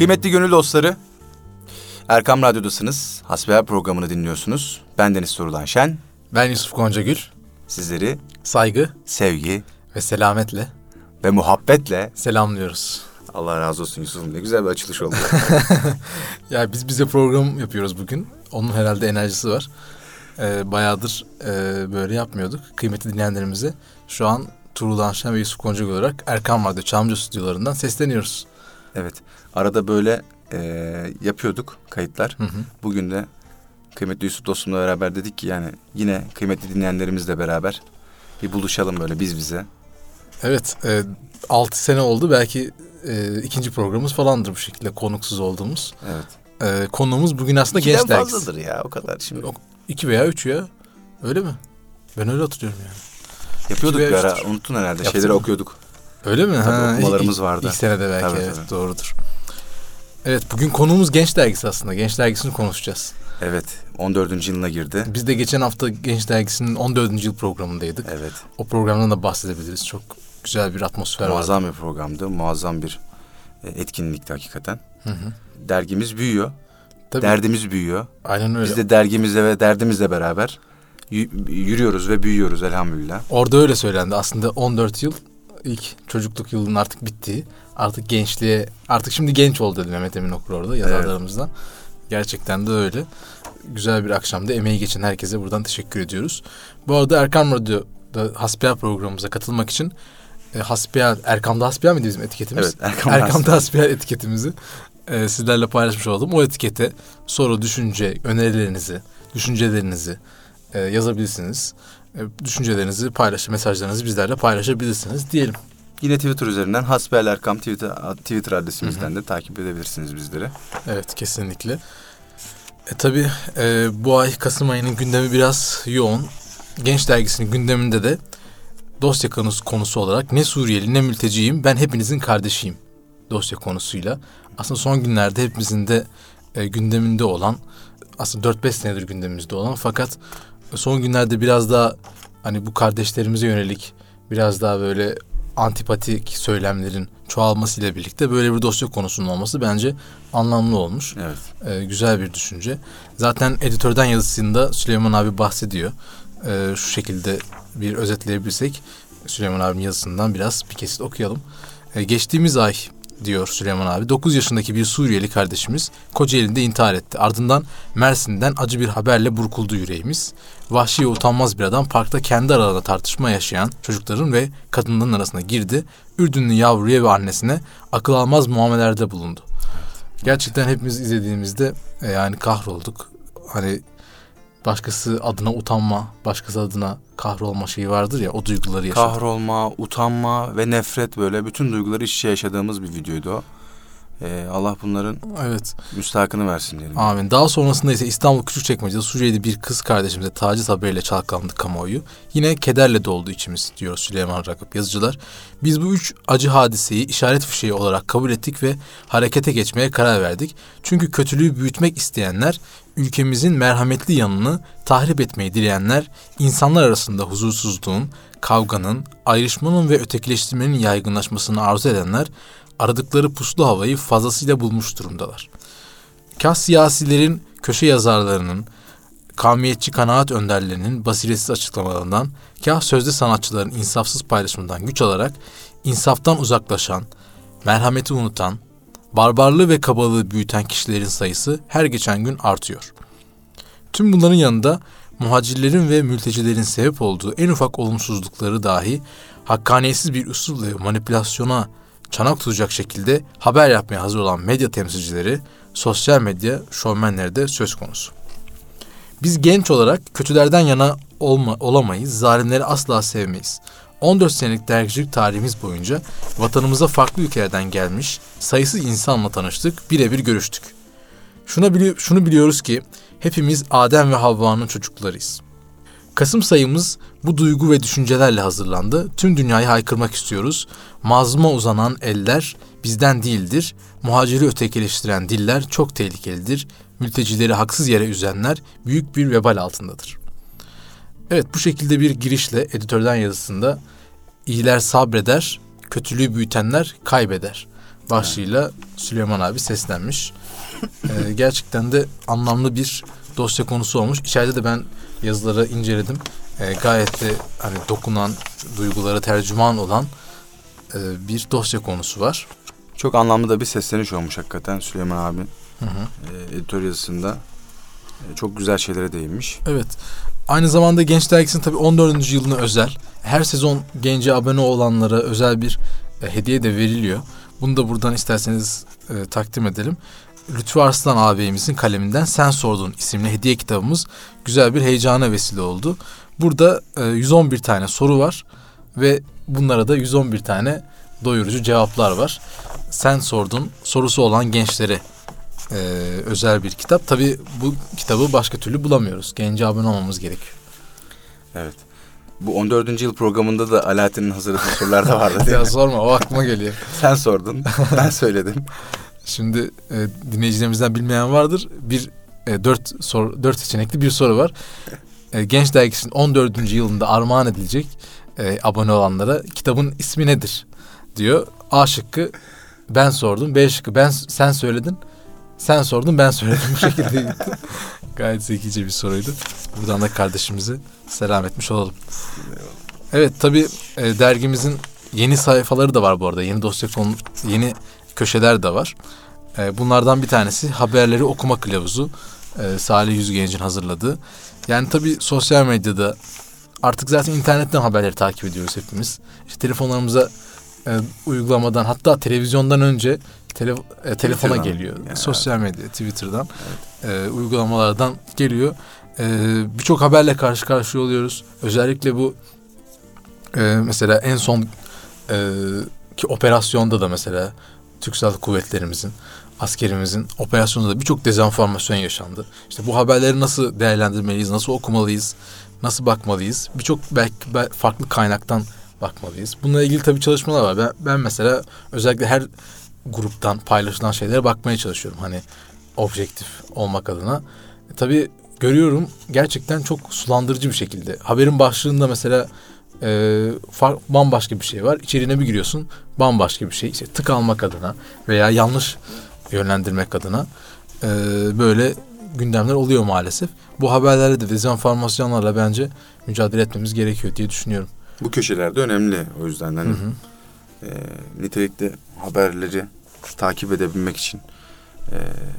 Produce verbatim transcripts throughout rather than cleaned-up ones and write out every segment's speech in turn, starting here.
Kıymetli gönül dostları, Erkam Radyo'dasınız. Hasbihal programını dinliyorsunuz. Ben Deniz Sorulan Şen. Ben Yusuf Goncagül. Sizleri saygı, sevgi ve selametle ve muhabbetle selamlıyoruz. Allah razı olsun Yusuf'um. Ne güzel bir açılış oldu. Ya biz bize program yapıyoruz bugün. Onun herhalde enerjisi var. Ee, bayağıdır e, böyle yapmıyorduk. Kıymetli dinleyenlerimize şu an Tuğrul Şen ve Yusuf Goncagül olarak Erkam Radyo Çamlıca stüdyolarından sesleniyoruz. Evet. Arada böyle e, yapıyorduk kayıtlar. Hı hı. Bugün de kıymetli Yusuf dostumla beraber dedik ki yani yine kıymetli dinleyenlerimizle beraber bir buluşalım böyle biz bize. Evet. E, altı sene oldu. Belki e, ikinci programımız falandır bu şekilde konuksuz olduğumuz. Evet. E, konuğumuz bugün aslında İkiden Genç Dergisi. fazladır ya o kadar şimdi. O, iki veya üç ya. Öyle mi? Ben öyle hatırlıyorum yani. Yapıyorduk bir ara. Unuttun herhalde. Yaptın Şeyleri mı? Okuyorduk. Öyle mi? Tabii ha, okumalarımız ilk, vardı. İlk senede belki. Tabii, evet, tabii. Doğrudur. Evet, bugün konuğumuz Genç Dergisi aslında. Genç Dergisi'ni konuşacağız. Evet. on dördüncü yılına girdi. Biz de geçen hafta Genç Dergisi'nin on dördüncü yıl programındaydık. Evet. O programdan da bahsedebiliriz. Çok güzel bir atmosfer vardı. Muazzam bir programdı. Muazzam bir etkinlikti hakikaten. Hı hı. Dergimiz büyüyor. Tabii. Derdimiz büyüyor. Aynen öyle. Biz de dergimizle ve derdimizle beraber yürüyoruz ve büyüyoruz elhamdülillah. Orada öyle söylendi. Aslında on dört yıl ilk çocukluk yılının artık bittiği, artık gençliğe, artık şimdi genç oldu dedi Mehmet Emin Okur orada yazarlarımızdan. Evet. Gerçekten de öyle. Güzel bir akşamda emeği geçen herkese buradan teşekkür ediyoruz. Bu arada Erkam Radyo'da Hasbihal programımıza katılmak için e, Hasbihal, Erkam'da Hasbihal mıydı bizim etiketimiz? Evet, Erkam'da, Erkam'da Hasbihal etiketimizi e, sizlerle paylaşmış oldum. O etikete soru, düşünce, önerilerinizi, düşüncelerinizi e, yazabilirsiniz. E, düşüncelerinizi paylaş, mesajlarınızı bizlerle paylaşabilirsiniz diyelim. Yine Twitter üzerinden Hasbihal Erkam Twitter, Twitter adresimizden Hı-hı. de takip edebilirsiniz bizleri. Evet, kesinlikle. E, tabii e, bu ay Kasım ayının gündemi biraz yoğun. Genç Dergisi'nin gündeminde de dosya konusu, konusu olarak ne Suriyeli ne mülteciyim, ben hepinizin kardeşiyim dosya konusuyla. Aslında son günlerde hepimizin de e, gündeminde olan, aslında dört beş senedir gündemimizde olan, fakat son günlerde biraz daha hani bu kardeşlerimize yönelik biraz daha böyle antipatik söylemlerin çoğalmasıyla birlikte böyle bir dosya konusunun olması bence anlamlı olmuş. Evet. Ee, güzel bir düşünce. Zaten editörden yazısında Süleyman abi bahsediyor. Ee, şu şekilde bir özetleyebilirsek Süleyman abinin yazısından biraz bir kesit okuyalım. Ee, geçtiğimiz ay diyor Süleyman abi, dokuz yaşındaki bir Suriyeli kardeşimiz Kocaeli'nde intihar etti. Ardından Mersin'den acı bir haberle burkuldu yüreğimiz. Vahşi ve utanmaz bir adam parkta kendi aralarında tartışma yaşayan çocukların ve kadınların arasına girdi. Ürdünlü yavruya ve annesine akıl almaz muamelelerde bulundu. Gerçekten hepimiz izlediğimizde e, yani kahrolduk. Hani başkası adına utanma, başkası adına kahrolma şeyi vardır ya, o duyguları yaşadık. Kahrolma, utanma ve nefret, böyle bütün duyguları iç içe yaşadığımız bir videoydu o. Ee, Allah bunların evet. müstahakını versin diyelim. Amin. Daha sonrasında ise İstanbul Küçükçekmece'de Suriyeli bir kız kardeşimize taciz haberiyle çalkalandı kamuoyu. Yine kederle doldu içimiz diyor Süleyman Rakıp yazıcılar. Biz bu üç acı hadiseyi işaret fişeği olarak kabul ettik ve harekete geçmeye karar verdik. Çünkü kötülüğü büyütmek isteyenler, ülkemizin merhametli yanını tahrip etmeyi dileyenler, insanlar arasında huzursuzluğun, kavganın, ayrışmanın ve ötekileştirmenin yaygınlaşmasını arzu edenler, aradıkları puslu havayı fazlasıyla bulmuş durumdalar. Kah siyasilerin, köşe yazarlarının, kavmiyetçi kanaat önderlerinin basiretsiz açıklamalarından, kah sözde sanatçıların insafsız paylaşımından güç alarak insaftan uzaklaşan, merhameti unutan, barbarlığı ve kabalığı büyüten kişilerin sayısı her geçen gün artıyor. Tüm bunların yanında muhacirlerin ve mültecilerin sebep olduğu en ufak olumsuzlukları dahi hakkaniyetsiz bir üslupla ve manipülasyona çanak tutacak şekilde haber yapmaya hazır olan medya temsilcileri, sosyal medya şovmenleri de söz konusu. Biz genç olarak kötülerden yana olma, olamayız, zalimleri asla sevmeyiz. on dört senelik dergicilik tarihimiz boyunca vatanımıza farklı ülkelerden gelmiş sayısız insanla tanıştık, birebir görüştük. Şuna bili- şunu biliyoruz ki hepimiz Adem ve Havva'nın çocuklarıyız. Kasım sayımız bu duygu ve düşüncelerle hazırlandı. Tüm dünyayı haykırmak istiyoruz. Mazluma uzanan eller bizden değildir. Muhaciri ötekileştiren diller çok tehlikelidir. Mültecileri haksız yere üzenler büyük bir vebal altındadır. Evet, bu şekilde bir girişle editörden yazısında iyiler sabreder, kötülüğü büyütenler kaybeder başlığıyla Süleyman abi seslenmiş. Ee, gerçekten de anlamlı bir dosya konusu olmuş. İçeride de ben yazıları inceledim. Ee, gayet de hani dokunan, duygulara tercüman olan e, bir dosya konusu var. Çok anlamlı da bir sesleniş olmuş hakikaten Süleyman abi. Hı hı. E, editör yazısında e, çok güzel şeylere değinmiş. Evet. Aynı zamanda Genç Dergisi'nin tabii on dördüncü yılına özel. Her sezon gence abone olanlara özel bir e, hediye de veriliyor. Bunu da buradan isterseniz e, takdim edelim. Lütfü Arslan ağabeyimizin kaleminden Sen Sordun isimli hediye kitabımız güzel bir heyecana vesile oldu. Burada e, yüz on bir tane soru var ve bunlara da yüz on bir tane doyurucu cevaplar var. Sen Sordun sorusu olan gençlere e, özel bir kitap. Tabii bu kitabı başka türlü bulamıyoruz. Gence abone olmamız gerekiyor. Evet. Bu on dördüncü yıl programında da Alaaddin'in hazırladığı sorular da vardı değil Ya mi? sorma, o aklıma geliyor. Sen sordun, ben söyledim. Şimdi e, dinleyicilerimizden bilmeyen vardır. Bir e, dört soru, dört seçenekli bir soru var. E, Genç Dergisi'nin on dördüncü yılında armağan edilecek e, abone olanlara kitabın ismi nedir diyor. A şıkkı ben sordum. B şıkkı ben sen söyledin. Sen sordun, ben söyledim. Bu şekilde gitti. Gayet zekice bir soruydu. Buradan da kardeşimize selam etmiş olalım. Evet, tabii e, dergimizin yeni sayfaları da var bu arada. Yeni dosya konu, yeni köşeler de var. E, bunlardan bir tanesi haberleri okuma kılavuzu. E, Salih Yüzgenç'in hazırladığı. Yani tabii sosyal medyada artık zaten internetten haberleri takip ediyoruz hepimiz. İşte telefonlarımıza e, uygulamadan, hatta televizyondan önce tele, e, telefona geliyor. Yani. Sosyal medya, Twitter'dan, evet. e, uygulamalardan geliyor. E, Birçok haberle karşı karşıya oluyoruz. Özellikle bu e, mesela en son e, ki operasyonda da mesela Türk Silahlı Kuvvetlerimizin, askerimizin operasyonunda da birçok dezenformasyon yaşandı. İşte bu haberleri nasıl değerlendirmeliyiz, nasıl okumalıyız, nasıl bakmalıyız? Birçok belki farklı kaynaktan bakmalıyız. Bununla ilgili tabii çalışmalar var. Ben, ben mesela özellikle her gruptan paylaşılan şeylere bakmaya çalışıyorum. Hani objektif olmak adına. E, tabii görüyorum gerçekten çok sulandırıcı bir şekilde. Haberin başlığında mesela e, far, bambaşka bir şey var. İçeriğine bir giriyorsun, bambaşka bir şey. İşte tık almak adına veya yanlış yönlendirmek adına e, böyle gündemler oluyor maalesef. Bu haberlerle de dezenformasyonlarla bence mücadele etmemiz gerekiyor diye düşünüyorum. Bu köşelerde önemli o yüzden hani hı hı. E, nitelikli haberleri takip edebilmek için e,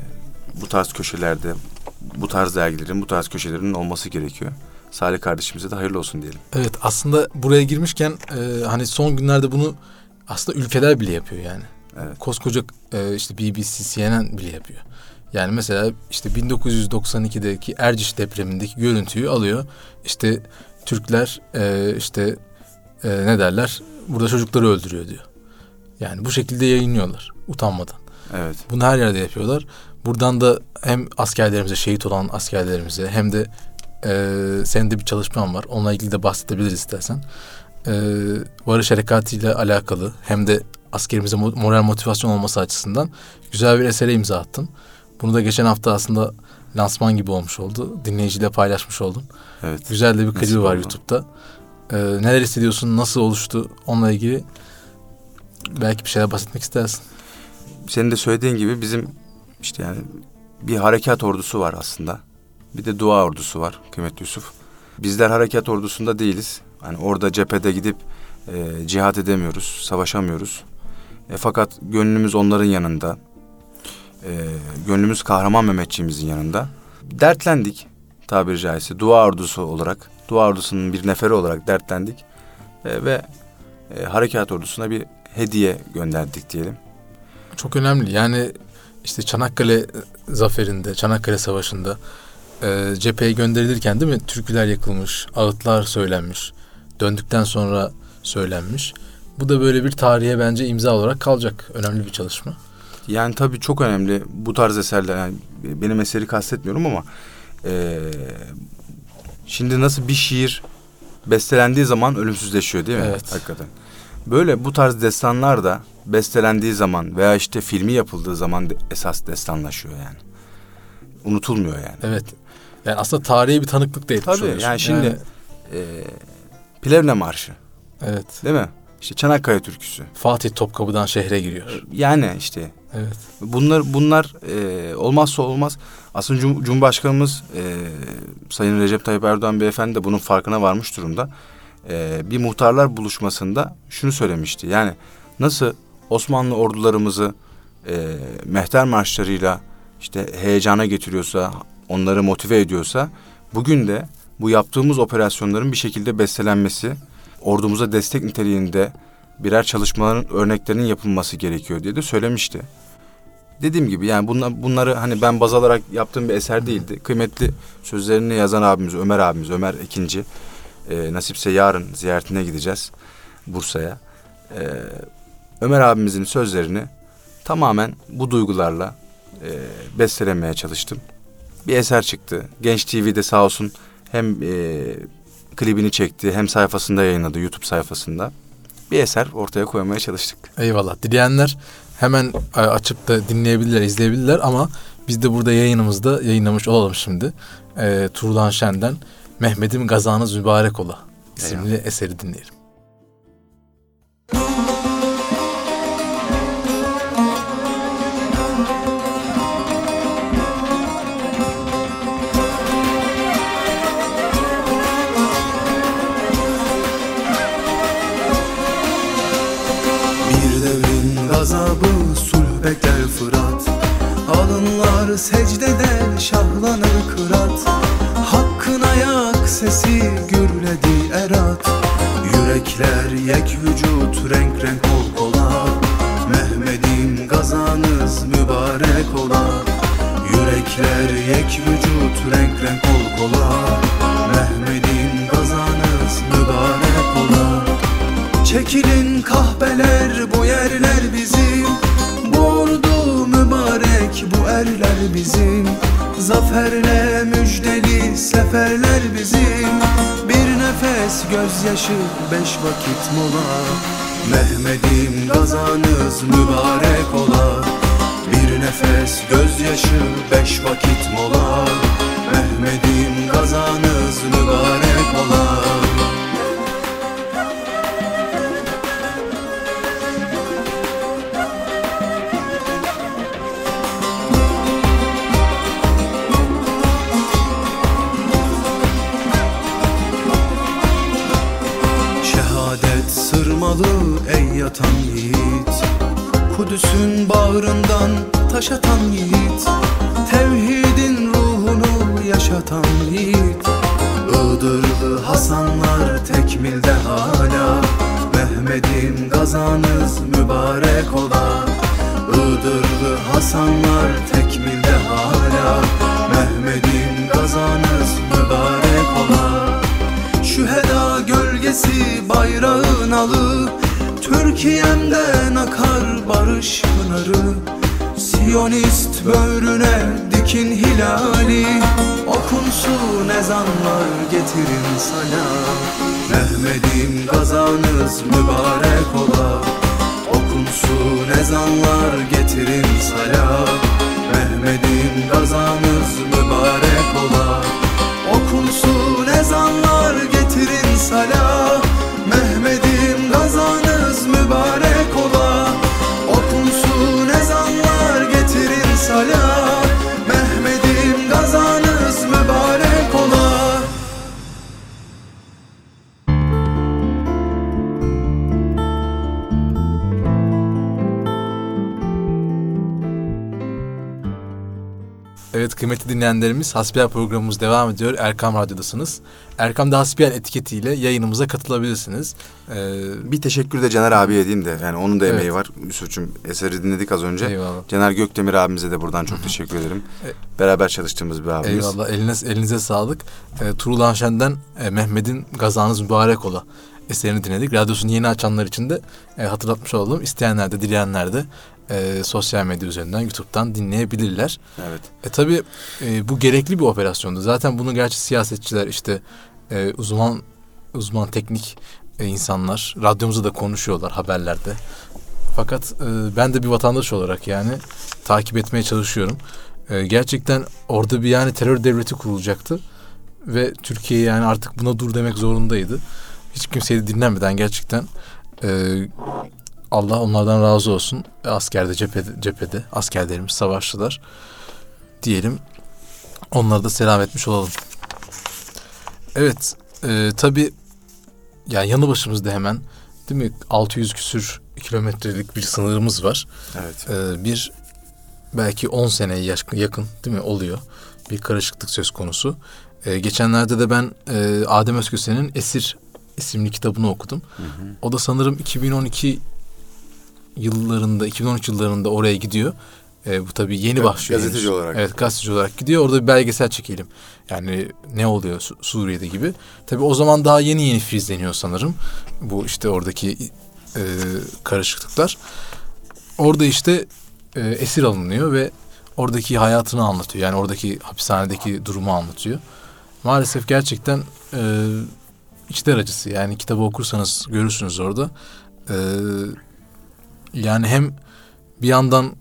bu tarz köşelerde, bu tarz dergilerin, bu tarz köşelerin olması gerekiyor. Salih kardeşimize de hayırlı olsun diyelim. Evet, aslında buraya girmişken e, hani son günlerde bunu aslında ülkeler bile yapıyor yani. Evet. Koskoca e, işte B B C, C N N bile yapıyor. Yani mesela işte bin dokuz yüz doksan ikideki Erciş depremindeki görüntüyü alıyor. İşte Türkler e, işte e, ne derler? Burada çocukları öldürüyor diyor. Yani bu şekilde yayınlıyorlar utanmadan. Evet. Bunu her yerde yapıyorlar. Buradan da hem askerlerimize, şehit olan askerlerimize, hem de e, senin de bir çalışman var. Onunla ilgili de bahsedebiliriz istersen. E, Barış Harekatı ile alakalı hem de askerimize moral motivasyon olması açısından güzel bir esere imza attın. Bunu da geçen hafta aslında lansman gibi olmuş oldu. Dinleyiciyle paylaşmış oldun. Evet. Güzel de bir klibi var YouTube'da. Ee, neler hissediyorsun, nasıl oluştu, onunla ilgili belki bir şeyler bahsetmek istersin. Senin de söylediğin gibi bizim işte yani bir harekat ordusu var aslında. Bir de dua ordusu var kıymetli Yusuf. Bizler harekat ordusunda değiliz. Hani orada cephede gidip e, cihat edemiyoruz, savaşamıyoruz. E, fakat gönlümüz onların yanında. E, gönlümüz kahraman Mehmetçiğimizin yanında. Dertlendik tabiri caizse. Dua ordusu olarak, dua ordusunun bir neferi olarak dertlendik. E, ve e, harekat ordusuna bir hediye gönderdik diyelim. Çok önemli. Yani işte Çanakkale zaferinde, Çanakkale Savaşı'nda e, cepheye gönderilirken değil mi? Türküler yakılmış, ağıtlar söylenmiş. Döndükten sonra söylenmiş. Bu da böyle bir tarihe bence imza olarak kalacak. Önemli bir çalışma. Yani tabii çok önemli bu tarz eserler. Yani benim eseri kastetmiyorum ama e, şimdi nasıl bir şiir bestelendiği zaman ölümsüzleşiyor değil mi? Evet. Hakikaten. Böyle bu tarz destanlar da bestelendiği zaman veya işte filmi yapıldığı zaman de, esas destanlaşıyor yani. Unutulmuyor yani. Evet. Yani aslında tarihe bir tanıklık da etmiş tabii, oluyorsun. yani şimdi yani... E, Plevne Marşı. Evet. Değil mi? İşte Çanakkale türküsü. Fatih Topkapı'dan şehre giriyor. Yani işte. Evet. Bunlar bunlar e, olmazsa olmaz. Aslında Cum- Cumhurbaşkanımız e, Sayın Recep Tayyip Erdoğan beyefendi de bunun farkına varmış durumda. E, bir muhtarlar buluşmasında şunu söylemişti. Yani nasıl Osmanlı ordularımızı e, mehter marşlarıyla işte heyecana getiriyorsa, onları motive ediyorsa, bugün de bu yaptığımız operasyonların bir şekilde bestelenmesi, ordumuza destek niteliğinde birer çalışmaların örneklerinin yapılması gerekiyor diye de söylemişti. Dediğim gibi yani bunlar, bunları hani ben baz alarak yaptığım bir eser değildi. Kıymetli sözlerini yazan abimiz Ömer abimiz, Ömer Ekinci. E, nasipse yarın ziyaretine gideceğiz Bursa'ya. E, Ömer abimizin sözlerini tamamen bu duygularla e, bestelemeye çalıştım. Bir eser çıktı. Genç T V'de sağ olsun hem e, klibini çekti hem sayfasında yayınladı, YouTube sayfasında. Bir eser ortaya koymaya çalıştık. Eyvallah. Dileyenler hemen açıp da dinleyebilirler, izleyebilirler ama biz de burada yayınımızda yayınlamış olalım şimdi. E, Tuğlan Şen'den Mehmet'im gazanız mübarek ola isimli Eyvallah. Eseri dinleyelim. Gazabı sulh bekler Fırat, alınlar secdede şahlanır kırat. Hakkın ayak sesi gürledi erat, yürekler yek vücut renk renk kol kola. Mehmet'im gazanız mübarek ola, yürekler yek vücut renk renk kol kola. Mehmet'im gazanız mübarek ola. Çekilin kahpeler, bu yerler bizim, bu ordu mübarek, bu erler bizim. Zaferle müjdeli seferler bizim, bir nefes gözyaşı beş vakit mola. Mehmet'im gazanız mübarek ola, bir nefes gözyaşı beş vakit mola. Mehmet'im gazanız mübarek ola. Sırmalı ey yatan yiğit, Kudüs'ün bağrından taş atan yiğit, tevhidin ruhunu yaşatan yiğit. Iğdırlı Hasanlar tekmilde hala, Mehmet'im gazanız mübarek ola. Iğdırlı Hasanlar tekmilde hala, Mehmet'im gazanız mübarek ola. Şüheda gölgesi bayrağın alı, Türkiye'mden akar barış pınarı. Siyonist böğrüne dikin hilali, okunsun ezanlar getirin salam. Mehmet'im gazanız mübarek ola, okunsun ezanlar getirin salam. Mehmet'im gazanız mübarek ola, okunsun ezanlar getirin salam. Mehmet'im gazanız mübarek ola, okunsun ezanlar getirin salam. Mehmet'im gazanız mübarek ola. Evet kıymetli dinleyenlerimiz, Hasbihal programımız devam ediyor. Erkam Radyo'dasınız. Erkam'da Hasbihal etiketiyle yayınımıza katılabilirsiniz. Ee, bir teşekkür de Caner abiye edeyim de. Yani onun da emeği evet. var. Yusuf'cum eseri dinledik az önce. Eyvallah. Caner Gökdemir abimize de buradan çok teşekkür ederim. Beraber çalıştığımız bir abimiz. Eyvallah. Elinize, elinize sağlık. E, Tuğlan Şen'den e, Mehmet'in gazanız mübarek ola eserini dinledik. Radyosunu yeni açanlar için de e, hatırlatmış olalım. İsteyenler de, dileyenler de e, sosyal medya üzerinden, YouTube'dan dinleyebilirler. Evet. E tabii e, bu gerekli bir operasyondu. Zaten bunu gerçi siyasetçiler, işte e, uzman uzman teknik e, insanlar radyomuzda da konuşuyorlar haberlerde. Fakat e, ben de bir vatandaş olarak yani takip etmeye çalışıyorum. E, gerçekten orada bir yani terör devleti kurulacaktı ve Türkiye yani artık buna dur demek zorundaydı. Hiç kimseyi dinlemeden gerçekten Ee, Allah onlardan razı olsun. Askerde, cephede, cephede askerlerimiz savaştılar. Diyelim. Onlara da selam etmiş olalım. Evet. E, tabii yani yanı başımızda hemen, değil mi? altı yüz küsür kilometrelik bir sınırımız var. Evet. E, bir belki on seneye yakın, değil mi? Oluyor. Bir karışıklık söz konusu. E, geçenlerde de ben e, Adem Özköse'nin Esir isimli kitabını okudum. Hı hı. O da sanırım iki bin on iki yıllarında, iki bin on üç yıllarında oraya gidiyor. E, bu tabii yeni başlıyor. Gazeteci henüz. olarak. Evet, gazeteci olarak gidiyor. Orada bir belgesel çekelim. Yani ne oluyor Su- Suriye'de gibi. Tabii o zaman daha yeni yeni filizleniyor sanırım. Bu işte oradaki e, karışıklıklar. Orada işte e, esir alınıyor ve oradaki hayatını anlatıyor. Yani oradaki hapishanedeki durumu anlatıyor. Maalesef gerçekten e, içler acısı. Yani kitabı okursanız görürsünüz orada. E, yani hem bir yandan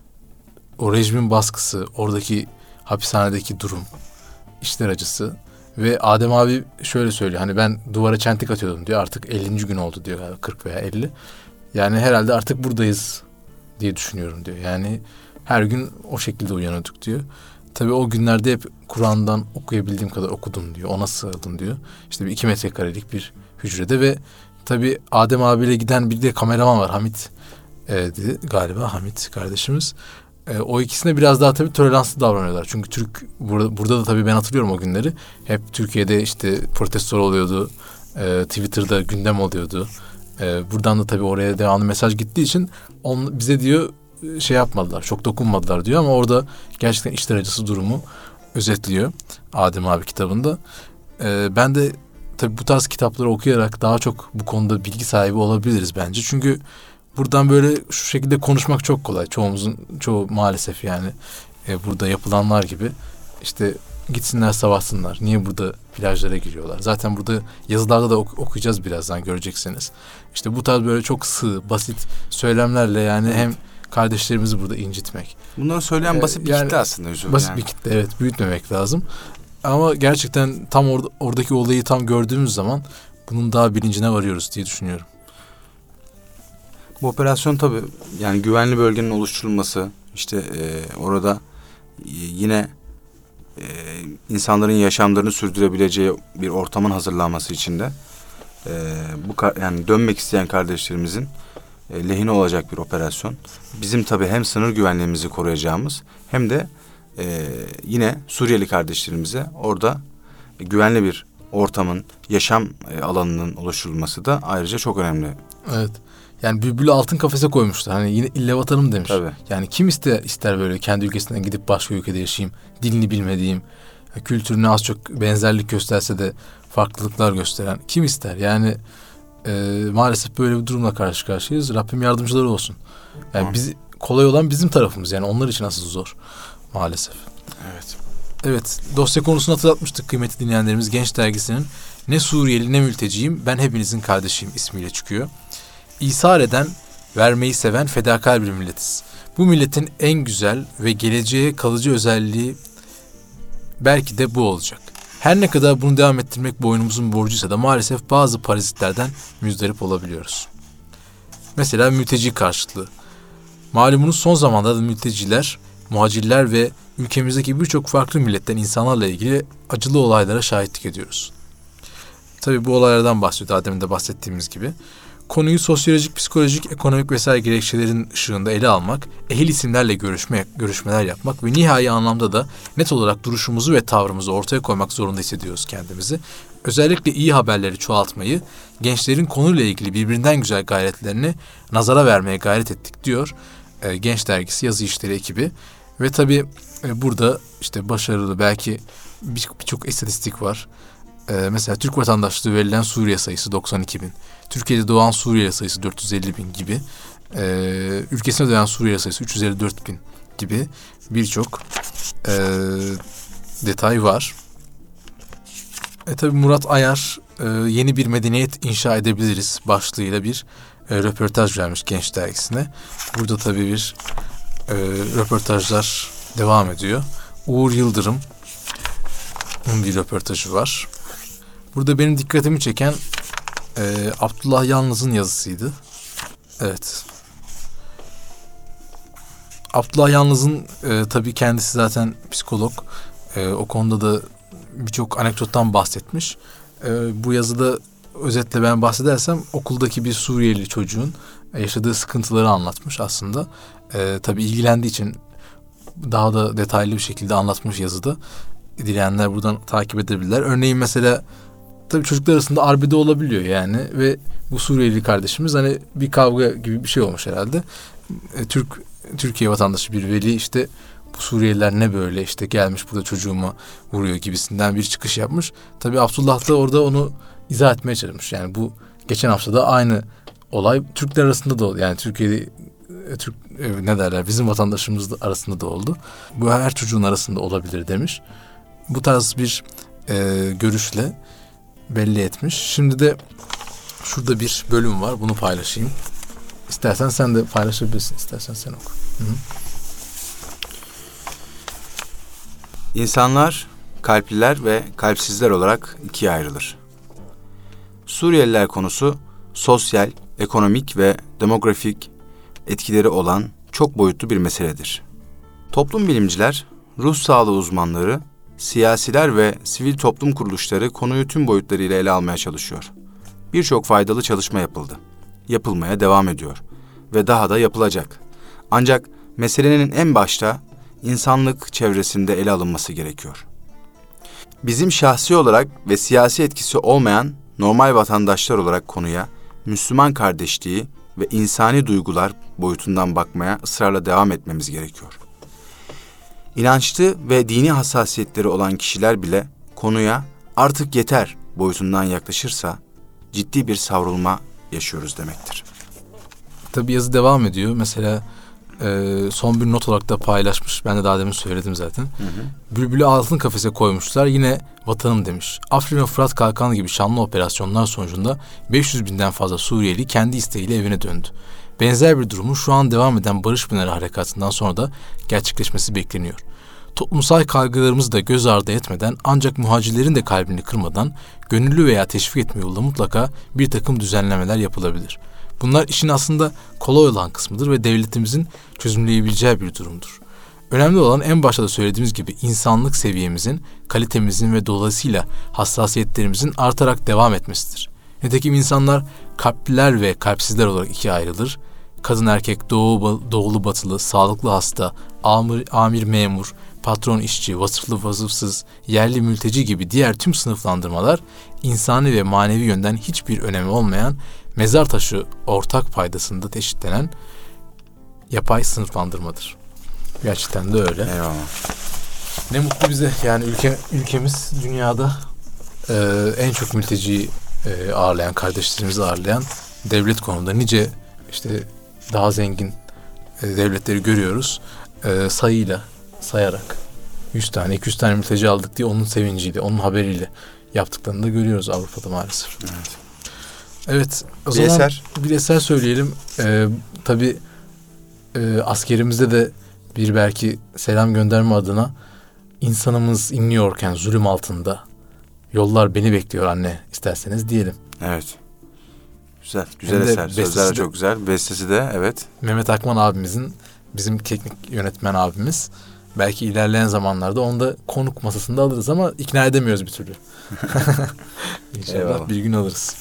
o rejimin baskısı, oradaki hapishanedeki durum, içler acısı ve Adem abi şöyle söylüyor. Hani ben duvara çentik atıyordum diyor. Artık ellinci gün oldu diyor. kırk veya elli. Yani herhalde artık buradayız diye düşünüyorum diyor. Yani her gün o şekilde uyanıyorduk diyor. Tabii o günlerde hep Kur'an'dan okuyabildiğim kadar okudum diyor. Ona sığdım diyor. İşte bir iki metrekarelik bir hücrede ve tabii Adem abiyle giden bir de kameraman var. Hamit e, dedi galiba, Hamit kardeşimiz. E, o ikisine biraz daha tabii toleranslı davranıyorlar. Çünkü Türk burada, burada da tabii ben hatırlıyorum o günleri. Hep Türkiye'de işte protestolar oluyordu. E, Twitter'da gündem oluyordu. E, buradan da tabii oraya devamlı mesaj gittiği için on, bize diyor şey yapmadılar. Çok dokunmadılar diyor ama orada gerçekten içler acısı durumu özetliyor Adem abi kitabında. E, ben de tabii bu tarz kitapları okuyarak daha çok bu konuda bilgi sahibi olabiliriz bence. Çünkü buradan böyle şu şekilde konuşmak çok kolay. Çoğumuzun, çoğu maalesef yani e, burada yapılanlar gibi işte gitsinler savaşsınlar. Niye burada plajlara giriyorlar? Zaten burada yazılarda da ok- okuyacağız birazdan, göreceksiniz. İşte bu tarz böyle çok sığ, basit söylemlerle yani hem kardeşlerimizi burada incitmek. Bunları söyleyen Ee, basit bir yani, kitle aslında Yusuf. Basit yani. bir kitle, evet, büyütmemek lazım. Ama gerçekten tam orada, oradaki olayı tam gördüğümüz zaman bunun daha bilincine varıyoruz diye düşünüyorum. Bu operasyon tabii yani güvenli bölgenin oluşturulması, işte e, orada e, yine e, insanların yaşamlarını sürdürebileceği bir ortamın hazırlanması için de e, bu kar- yani dönmek isteyen kardeşlerimizin e, lehine olacak bir operasyon. Bizim tabii hem sınır güvenliğimizi koruyacağımız hem de e, yine Suriyeli kardeşlerimize orada e, güvenli bir ortamın, yaşam e, alanının oluşturulması da ayrıca çok önemli. Evet. Yani bülbülü altın kafese koymuşlar. Hani yine ille vatanım demiş. Tabii. Yani kim ister, ister böyle kendi ülkesinden gidip başka ülkede yaşayayım, dilini bilmediğim, kültürüne az çok benzerlik gösterse de farklılıklar gösteren kim ister? Yani e, maalesef böyle bir durumla karşı karşıyayız. Rabbim yardımcıları olsun. Yani Amin. biz, kolay olan bizim tarafımız. Yani onlar için asıl zor maalesef. Evet. Evet, dosya konusunu hatırlatmıştık kıymetli dinleyenlerimiz. Genç Dergisi'nin Ne Suriyeli Ne Mülteciyim, Ben Hepinizin Kardeşiyim ismiyle çıkıyor. İsar eden, vermeyi seven fedakar bir milletiz. Bu milletin en güzel ve geleceğe kalıcı özelliği belki de bu olacak. Her ne kadar bunu devam ettirmek boynumuzun borcuysa da maalesef bazı parazitlerden müzdarip olabiliyoruz. Mesela mülteci karşıtlığı. Malumunuz son zamanlarda mülteciler, muhacirler ve ülkemizdeki birçok farklı milletten insanlarla ilgili acılı olaylara şahitlik ediyoruz. Tabii bu olaylardan bahsediyor, daha demin de bahsettiğimiz gibi. Konuyu sosyolojik, psikolojik, ekonomik vesaire gerekçelerin ışığında ele almak, ehil isimlerle görüşme, görüşmeler yapmak ve nihai anlamda da net olarak duruşumuzu ve tavrımızı ortaya koymak zorunda hissediyoruz kendimizi. Özellikle iyi haberleri çoğaltmayı, gençlerin konuyla ilgili birbirinden güzel gayretlerini nazara vermeye gayret ettik diyor e, Genç Dergisi yazı işleri ekibi. Ve tabii e, burada işte başarılı belki birçok istatistik var. E, mesela Türk vatandaşlığı verilen Suriye sayısı doksan iki bin. Türkiye'de doğan Suriyeli sayısı dört yüz elli bin gibi, e, ülkesine dönen Suriyeli sayısı üç yüz elli dört bin gibi birçok e, detay var. E tabi Murat Ayar e, yeni bir medeniyet inşa edebiliriz başlığıyla bir e, röportaj vermiş Genç Dergisi'ne. Burada tabi bir e, röportajlar devam ediyor. Uğur Yıldırım'ın bir röportajı var. Burada benim dikkatimi çeken Ee, Abdullah Yalnız'ın yazısıydı. Evet. Abdullah Yalnız'ın e, tabii kendisi zaten psikolog. E, o konuda da birçok anekdottan bahsetmiş. E, bu yazıda özetle ben bahsedersem okuldaki bir Suriyeli çocuğun yaşadığı sıkıntıları anlatmış aslında. E, tabii ilgilendiği için daha da detaylı bir şekilde anlatmış yazıda. Dileyenler buradan takip edebilirler. Örneğin mesela tabii çocuklar arasında arbede olabiliyor yani ve bu Suriyeli kardeşimiz hani bir kavga gibi bir şey olmuş herhalde. E, Türk Türkiye vatandaşı bir veli işte bu Suriyeliler ne böyle işte gelmiş burada çocuğuma vuruyor gibisinden bir çıkış yapmış. Tabii Abdullah da orada onu izah etmeye çalışmış. Yani bu geçen hafta da aynı olay Türkler arasında da oldu. Yani Türkiye'de Türk ne derler bizim vatandaşımız arasında da oldu. Bu her çocuğun arasında olabilir demiş. Bu tarz bir e, görüşle belli etmiş. Şimdi de şurada bir bölüm var. Bunu paylaşayım. İstersen sen de paylaşabilirsin. İstersen sen oku. Hı hı. İnsanlar kalpliler ve kalpsizler olarak ikiye ayrılır. Suriyeliler konusu sosyal, ekonomik ve demografik etkileri olan çok boyutlu bir meseledir. Toplum bilimciler, ruh sağlığı uzmanları, siyasiler ve sivil toplum kuruluşları konuyu tüm boyutlarıyla ele almaya çalışıyor. Birçok faydalı çalışma yapıldı. Yapılmaya devam ediyor ve daha da yapılacak. Ancak meselenin en başta insanlık çevresinde ele alınması gerekiyor. Bizim şahsi olarak ve siyasi etkisi olmayan normal vatandaşlar olarak konuya Müslüman kardeşliği ve insani duygular boyutundan bakmaya ısrarla devam etmemiz gerekiyor. İnançlı ve dini hassasiyetleri olan kişiler bile konuya artık yeter boyutundan yaklaşırsa ciddi bir savrulma yaşıyoruz demektir. Tabii yazı devam ediyor. Mesela e, son bir not olarak da paylaşmış. Ben de daha demin söyledim zaten. Hı hı. Bülbül'ü altın kafese koymuşlar. Yine vatanım demiş. Afrin ve Fırat Kalkanı gibi şanlı operasyonlar sonucunda beş yüz binden fazla Suriyeli kendi isteğiyle evine döndü. Benzer bir durumun şu an devam eden Barış Pınarı Harekatı'ndan sonra da gerçekleşmesi bekleniyor. Toplumsal kaygılarımızı da göz ardı etmeden ancak muhacirlerin de kalbini kırmadan gönüllü veya teşvik etme yolunda mutlaka bir takım düzenlemeler yapılabilir. Bunlar işin aslında kolay olan kısmıdır ve devletimizin çözümleyebileceği bir durumdur. Önemli olan en başta da söylediğimiz gibi insanlık seviyemizin, kalitemizin ve dolayısıyla hassasiyetlerimizin artarak devam etmesidir. Nitekim insanlar kalpliler ve kalpsizler olarak ikiye ayrılır. Kadın erkek, doğu, doğulu batılı, sağlıklı hasta, amir, amir memur, patron işçi, vasıflı vasıfsız, yerli mülteci gibi diğer tüm sınıflandırmalar insani ve manevi yönden hiçbir önemi olmayan mezar taşı ortak paydasında teşhitlenen yapay sınıflandırmadır. Gerçekten de öyle. Eyvallah. Ne mutlu bize yani ülke ülkemiz dünyada e, en çok mülteciyi e, ağırlayan, kardeşlerimizi ağırlayan devlet konumunda nice işte daha zengin e, devletleri görüyoruz. E, sayıyla, sayarak yüz tane, iki yüz tane mülteci aldık diye onun sevinciyle, onun haberiyle yaptıklarını da görüyoruz Avrupa'da maalesef. Evet. Evet, o bir zaman eser. bir eser söyleyelim. Ee, tabii e, askerimizde de bir belki selam gönderme adına insanımız inliyorken zulüm altında yollar beni bekliyor anne isterseniz diyelim. Evet. Güzel, güzel Hem de eser. Sözler bestesi çok de- güzel. Bestesi de evet. Mehmet Akman abimizin, bizim teknik yönetmen abimiz. Belki ilerleyen zamanlarda onu da konuk masasında alırız ama ikna edemiyoruz bir türlü. İnşallah Eyvallah. bir gün alırız.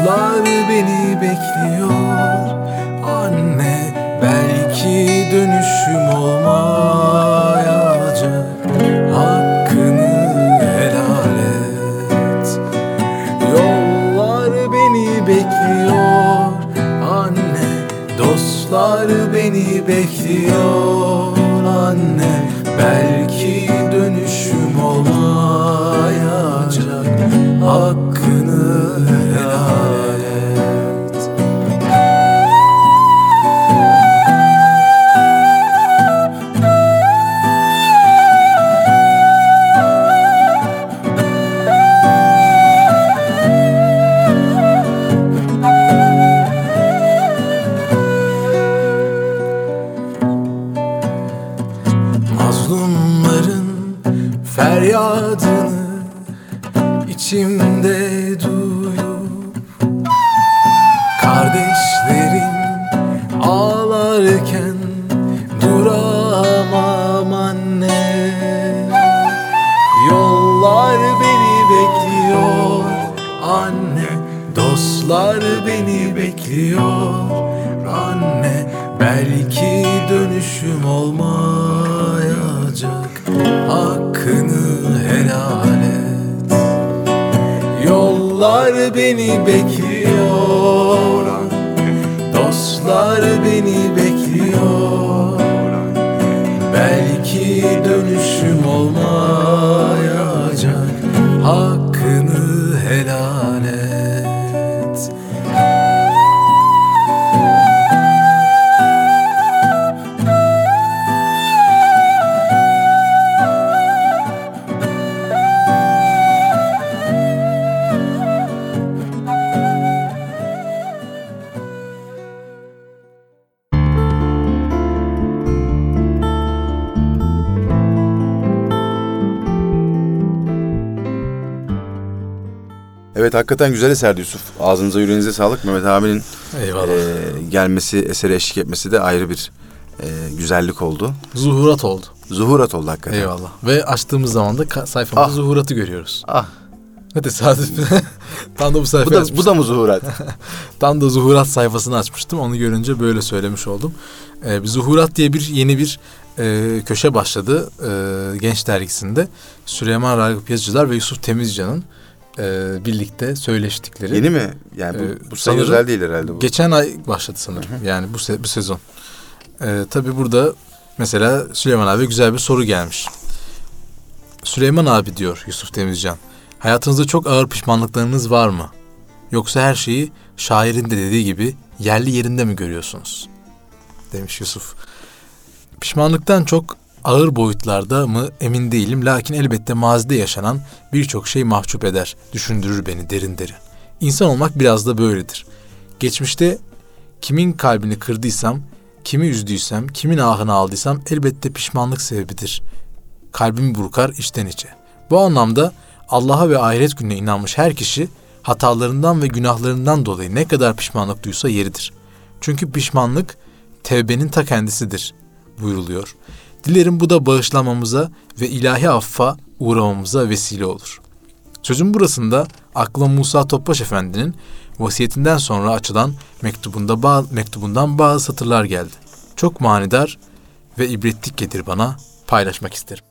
Dostlar beni bekliyor anne, belki dönüşüm olmayacak. Hakkını helal et. Yollar beni bekliyor anne, dostlar beni bekliyor anne, belki dönüşüm olmayacak. Hakkını helal et. Mazlumların feryadını içimde duyup, kardeşlerim ağlarken duramam anne. Yollar beni bekliyor anne, dostlar beni bekliyor anne, belki dönüşüm olmayacak. Hakkını helal et. Yollar beni bekliyor, dostlar beni bekliyor, belki dönüşüm olmayacak. Hakkını helal et. Evet, hakikaten güzel eserdi Yusuf. Ağzınıza yüreğinize sağlık. Mehmet abinin Eyvallah. e, gelmesi, esere eşlik etmesi de ayrı bir e, güzellik oldu. Zuhurat oldu. Zuhurat oldu hakikaten. Eyvallah. Ve açtığımız zaman da ka- sayfamızda Ah. zuhuratı görüyoruz. Ah, Ne tesadüf. Tam da bu bu sayfayı da, açmıştım. bu da mı zuhurat? Tam da zuhurat sayfasını açmıştım. Onu görünce böyle söylemiş oldum. Ee, bir zuhurat diye bir yeni bir e, köşe başladı e, Genç Dergisi'nde. Süleyman Ragıp Yazıcılar ve Yusuf Temizcan'ın e, birlikte söyleştikleri. Yeni mi? Yani bu, Ee, bu sayı sanırım özel değil herhalde bu. Geçen ay başladı sanırım. Yani bu, se- bu sezon. Ee, tabii burada mesela Süleyman abi güzel bir soru gelmiş. Süleyman abi diyor Yusuf Temizcan, hayatınızda çok ağır pişmanlıklarınız var mı? Yoksa her şeyi şairin de dediği gibi yerli yerinde mi görüyorsunuz? Demiş Yusuf. Pişmanlıktan çok ağır boyutlarda mı emin değilim. Lakin elbette mazide yaşanan birçok şey mahcup eder, düşündürür beni derin derin. İnsan olmak biraz da böyledir. Geçmişte kimin kalbini kırdıysam, kimi üzdüysem, kimin ahını aldıysam elbette pişmanlık sebebidir. Kalbimi burkar içten içe. Bu anlamda Allah'a ve ahiret gününe inanmış her kişi hatalarından ve günahlarından dolayı ne kadar pişmanlık duysa yeridir. Çünkü pişmanlık tevbenin ta kendisidir buyruluyor. Dilerim bu da bağışlanmamıza ve ilahi affa uğramamıza vesile olur. Sözün burasında aklıma Musa Topbaş Efendi'nin vasiyetinden sonra açılan mektubunda ba- mektubundan bazı satırlar geldi. Çok manidar ve ibretlik gelir bana, paylaşmak isterim.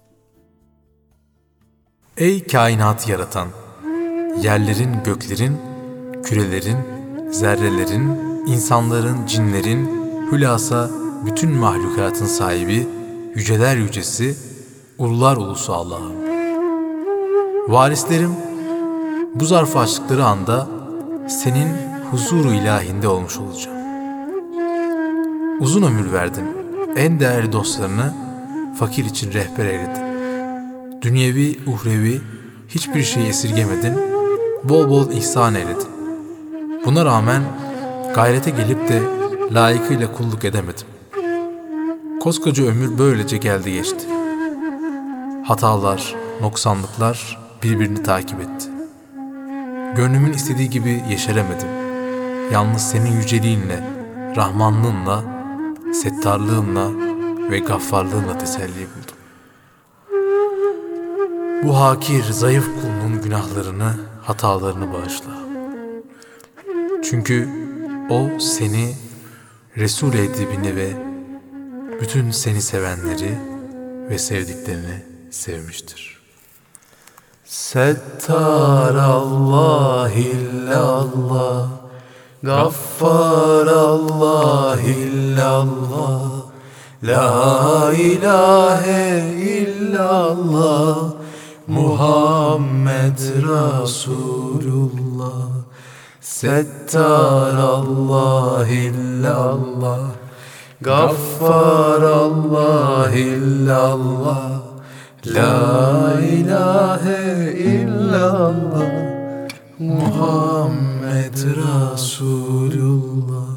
Ey kainatı yaratan, yerlerin, göklerin, kürelerin, zerrelerin, insanların, cinlerin, hülasa bütün mahlukatın sahibi, yüceler yücesi, ulular ulusu Allah'ım. Varislerim bu zarfı açtıkları anda senin huzuru ilahinde olmuş olacağım. Uzun ömür verdin, en değerli dostlarını fakir için rehber eyledin. Dünyevi, uhrevi hiçbir şey esirgemedin, bol bol ihsan eyledin. Buna rağmen gayrete gelip de layıkıyla kulluk edemedim. Koskoca ömür böylece geldi geçti. Hatalar, noksanlıklar birbirini takip etti. Gönlümün istediği gibi yeşeremedim. Yalnız senin yüceliğinle, rahmanlığınla, settarlığınla ve gaffarlığınla teselli buldum. Bu hakir, zayıf kulunun günahlarını, hatalarını bağışla. Çünkü o seni, Resul-i Edibini ve bütün seni sevenleri ve sevdiklerini sevmiştir. Settar Allah illallah, Gaffar Allah illallah, La ilahe illallah, Muhammed Resulullah. Settar Allah illallah, Gaffar Allah illallah, La ilahe illallah, Muhammed Resulullah.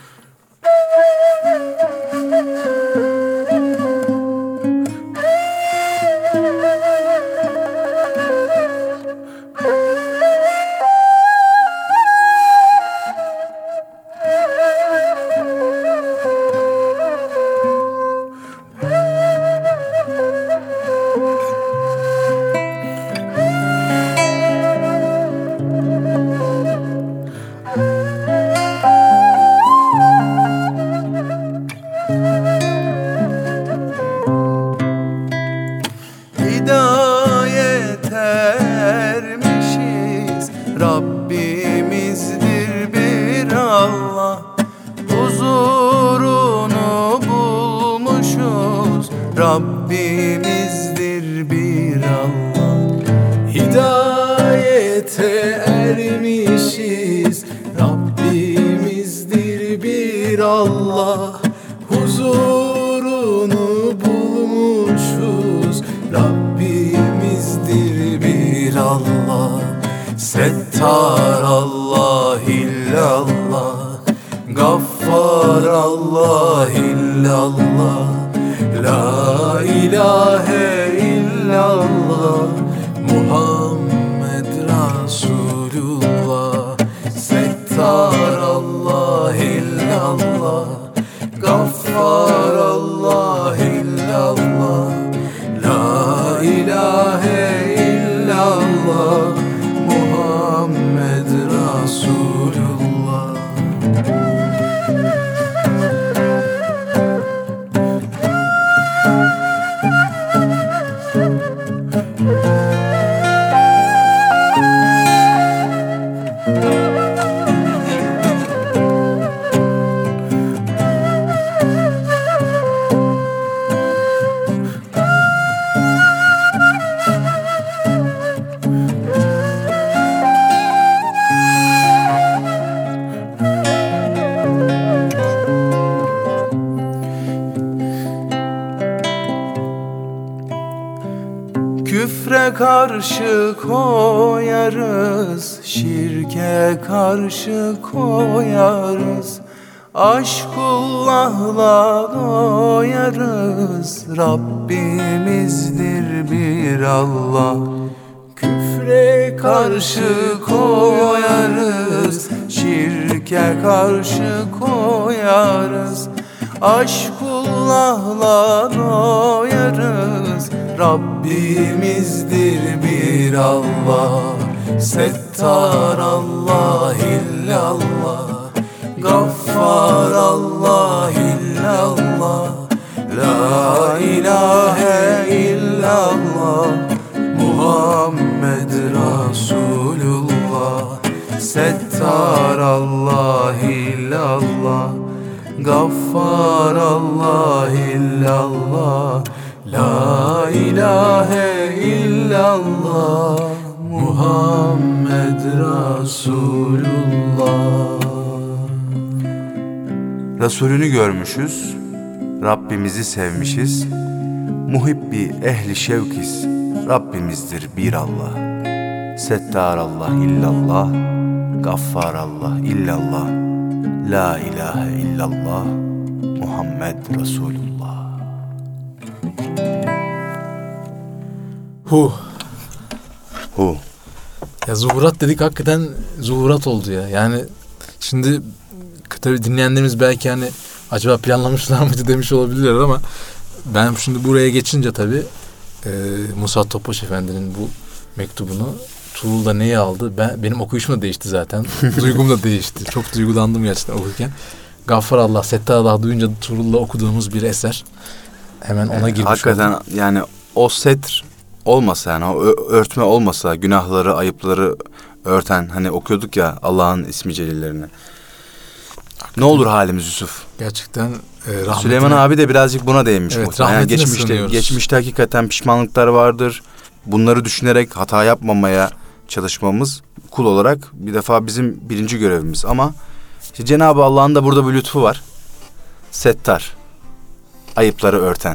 Hidayet ermişiz, Rabbimizdir bir Allah. Huzurunu bulmuşuz, Rabbimizdir bir Allah. Hidayete ermişiz, Rabbimizdir bir Allah. Huzurunu bulmuşuz, Rabbimizdir bir Allah. Settar Allah illallah, Gaffar Allah illallah, La ilahe illallah, Muhammed Resulullah. Settar Allah illallah, Gaffar Allah illallah, La ilahe illallah, Muhammed Resulullah. Küfre karşı koyarız, şirke karşı koyarız. Aşkullah'la doyarız, Rabbimizdir bir Allah. Küfre karşı koyarız, şirke karşı koyarız. Aşkullah'la doyarız, Rabbimizdir bir Allah. Settar Allah illallah, Gaffar Allah illallah, La ilahe illallah, Muhammed Resulullah. Settar Allah illallah, Gaffar Allah illallah, La ilahe illallah, Muhammed Resulullah. Resulünü görmüşüz, Rabbimizi sevmişiz. Muhibbi ehli şevkiz, Rabbimizdir bir Allah. Settar Allah illallah, Gaffar Allah illallah, La ilahe illallah, Muhammed Resulullah. Huh. Hu. Ya zuhurat dedik, hakikaten zuhurat oldu ya. Yani şimdi tabii dinleyenlerimiz belki hani acaba planlamışlar mıydı demiş olabilirler ama ben şimdi buraya geçince tabii e, Musa Topbaş Efendi'nin bu mektubunu Tuğrul da neyi aldı? Ben, benim okuyuşum da değişti zaten. Duygum da değişti. Çok duygulandım gerçekten okurken. Gaffar Allah, Settar Allah duyunca Tuğrul'la okuduğumuz bir eser. Hemen ona girmiş Hakikaten oldum. yani o setr olmasa, yani o örtme olmasa, günahları, ayıpları örten, hani okuyorduk ya Allah'ın ismi celillerini. Ne olur halimiz Yusuf. Gerçekten e, rahmetine... Süleyman abi de birazcık buna değinmiş. Evet, yani rahmetine geçmişte, sığınıyoruz. geçmişte hakikaten pişmanlıklar vardır. Bunları düşünerek hata yapmamaya çalışmamız kul olarak bir defa bizim birinci görevimiz. Ama işte Cenab-ı Allah'ın da burada bir lütfu var. Settar. Ayıpları örten.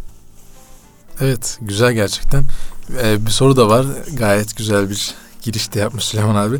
Evet, güzel gerçekten. Ee, bir soru da var. Gayet güzel bir giriş de yapmış Süleyman abi.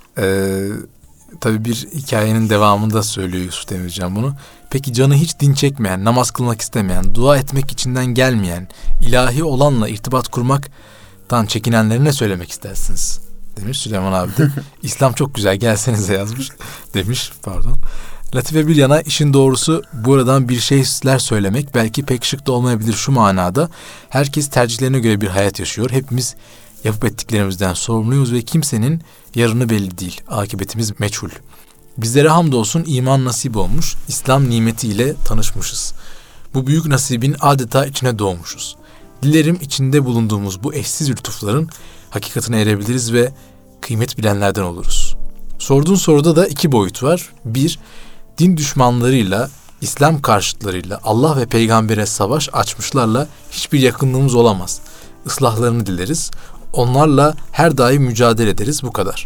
Ee, tabii bir hikayenin devamında söylüyor Yusuf Demircan bunu. Peki canı hiç din çekmeyen, namaz kılmak istemeyen, dua etmek içinden gelmeyen, ilahi olanla irtibat kurmaktan çekinenlere ne söylemek istersiniz? Demiş Süleyman abi de. İslam çok güzel, gelsenize yazmış. Demiş, pardon. Latife bir yana, işin doğrusu buradan bir şeyler söylemek belki pek şık da olmayabilir şu manada. Herkes tercihlerine göre bir hayat yaşıyor. Hepimiz yapıp ettiklerimizden sorumluyuz ve kimsenin yarını belli değil. Akıbetimiz meçhul. Bizlere hamdolsun iman nasip olmuş, İslam nimetiyle tanışmışız. Bu büyük nasibin adeta içine doğmuşuz. Dilerim içinde bulunduğumuz bu eşsiz lütufların hakikatine erebiliriz ve kıymet bilenlerden oluruz. Sorduğun soruda da iki boyut var. Bir, din düşmanlarıyla, İslam karşıtlarıyla, Allah ve peygambere savaş açmışlarla hiçbir yakınlığımız olamaz. Islahlarını dileriz. Onlarla her daim mücadele ederiz, bu kadar.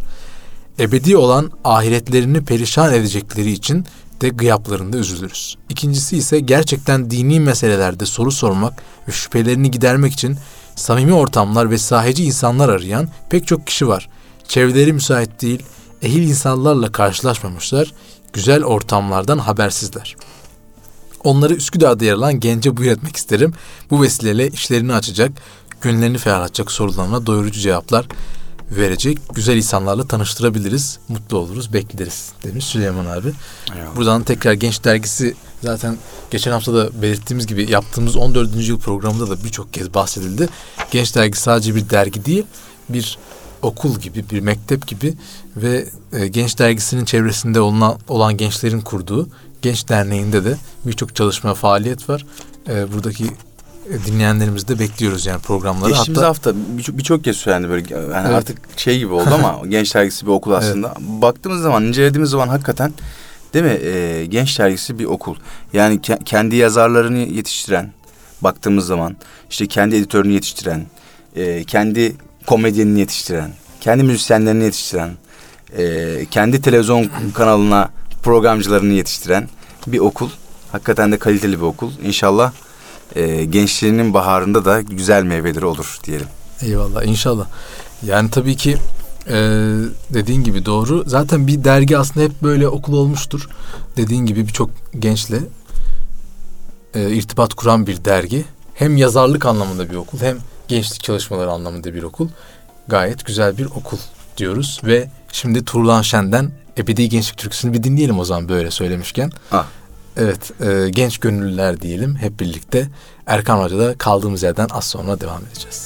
Ebedi olan ahiretlerini perişan edecekleri için de gıyaplarında üzülürüz. İkincisi ise gerçekten dini meselelerde soru sormak ve şüphelerini gidermek için samimi ortamlar ve sahici insanlar arayan pek çok kişi var. Çevreleri müsait değil, ehil insanlarla karşılaşmamışlar, güzel ortamlardan habersizler. Onları Üsküdar'da yer alan Gence buyur etmek isterim. Bu vesileyle işlerini açacak, gönüllerini ferahlatacak sorularına doyurucu cevaplar verecek güzel insanlarla tanıştırabiliriz. Mutlu oluruz, bekleriz demiş Süleyman abi. Eyvallah. Buradan tekrar Genç Dergisi, zaten geçen hafta da belirttiğimiz gibi yaptığımız on dördüncü yıl programında da birçok kez bahsedildi. Genç Dergisi sadece bir dergi değil, bir okul gibi, bir mektep gibi ve e, Genç Dergisi'nin çevresinde olan, olan gençlerin kurduğu Genç Derneği'nde de birçok çalışma, faaliyet var. E, buradaki dinleyenlerimizi de bekliyoruz yani programlara. Geçtiğimiz Hatta, hafta birçok birçok kez söylendi böyle, yani evet. Artık şey gibi oldu ama Genç Dergisi bir okul aslında. Evet. Baktığımız zaman, incelediğimiz zaman hakikaten değil mi? E, Genç Dergisi bir okul. Yani ke- kendi yazarlarını yetiştiren, baktığımız zaman işte kendi editörünü yetiştiren, e, kendi komedyenini yetiştiren, kendi müzisyenlerini yetiştiren, e, kendi televizyon kanalına programcılarını yetiştiren bir okul. Hakikaten de kaliteli bir okul. İnşallah e, gençliğinin baharında da güzel meyveleri olur diyelim. Eyvallah, inşallah. Yani tabii ki e, dediğin gibi doğru. Zaten bir dergi aslında hep böyle okul olmuştur. Dediğin gibi birçok gençle e, irtibat kuran bir dergi. Hem yazarlık anlamında bir okul, hem gençlik çalışmaları anlamında bir okul. Gayet güzel bir okul diyoruz ve şimdi Tuğrul Şen'den Ebedi Gençlik Türküsü'nü bir dinleyelim o zaman, böyle söylemişken. Ah. Evet, e, genç gönüllüler diyelim hep birlikte. Erkan Hoca'da kaldığımız yerden az sonra devam edeceğiz.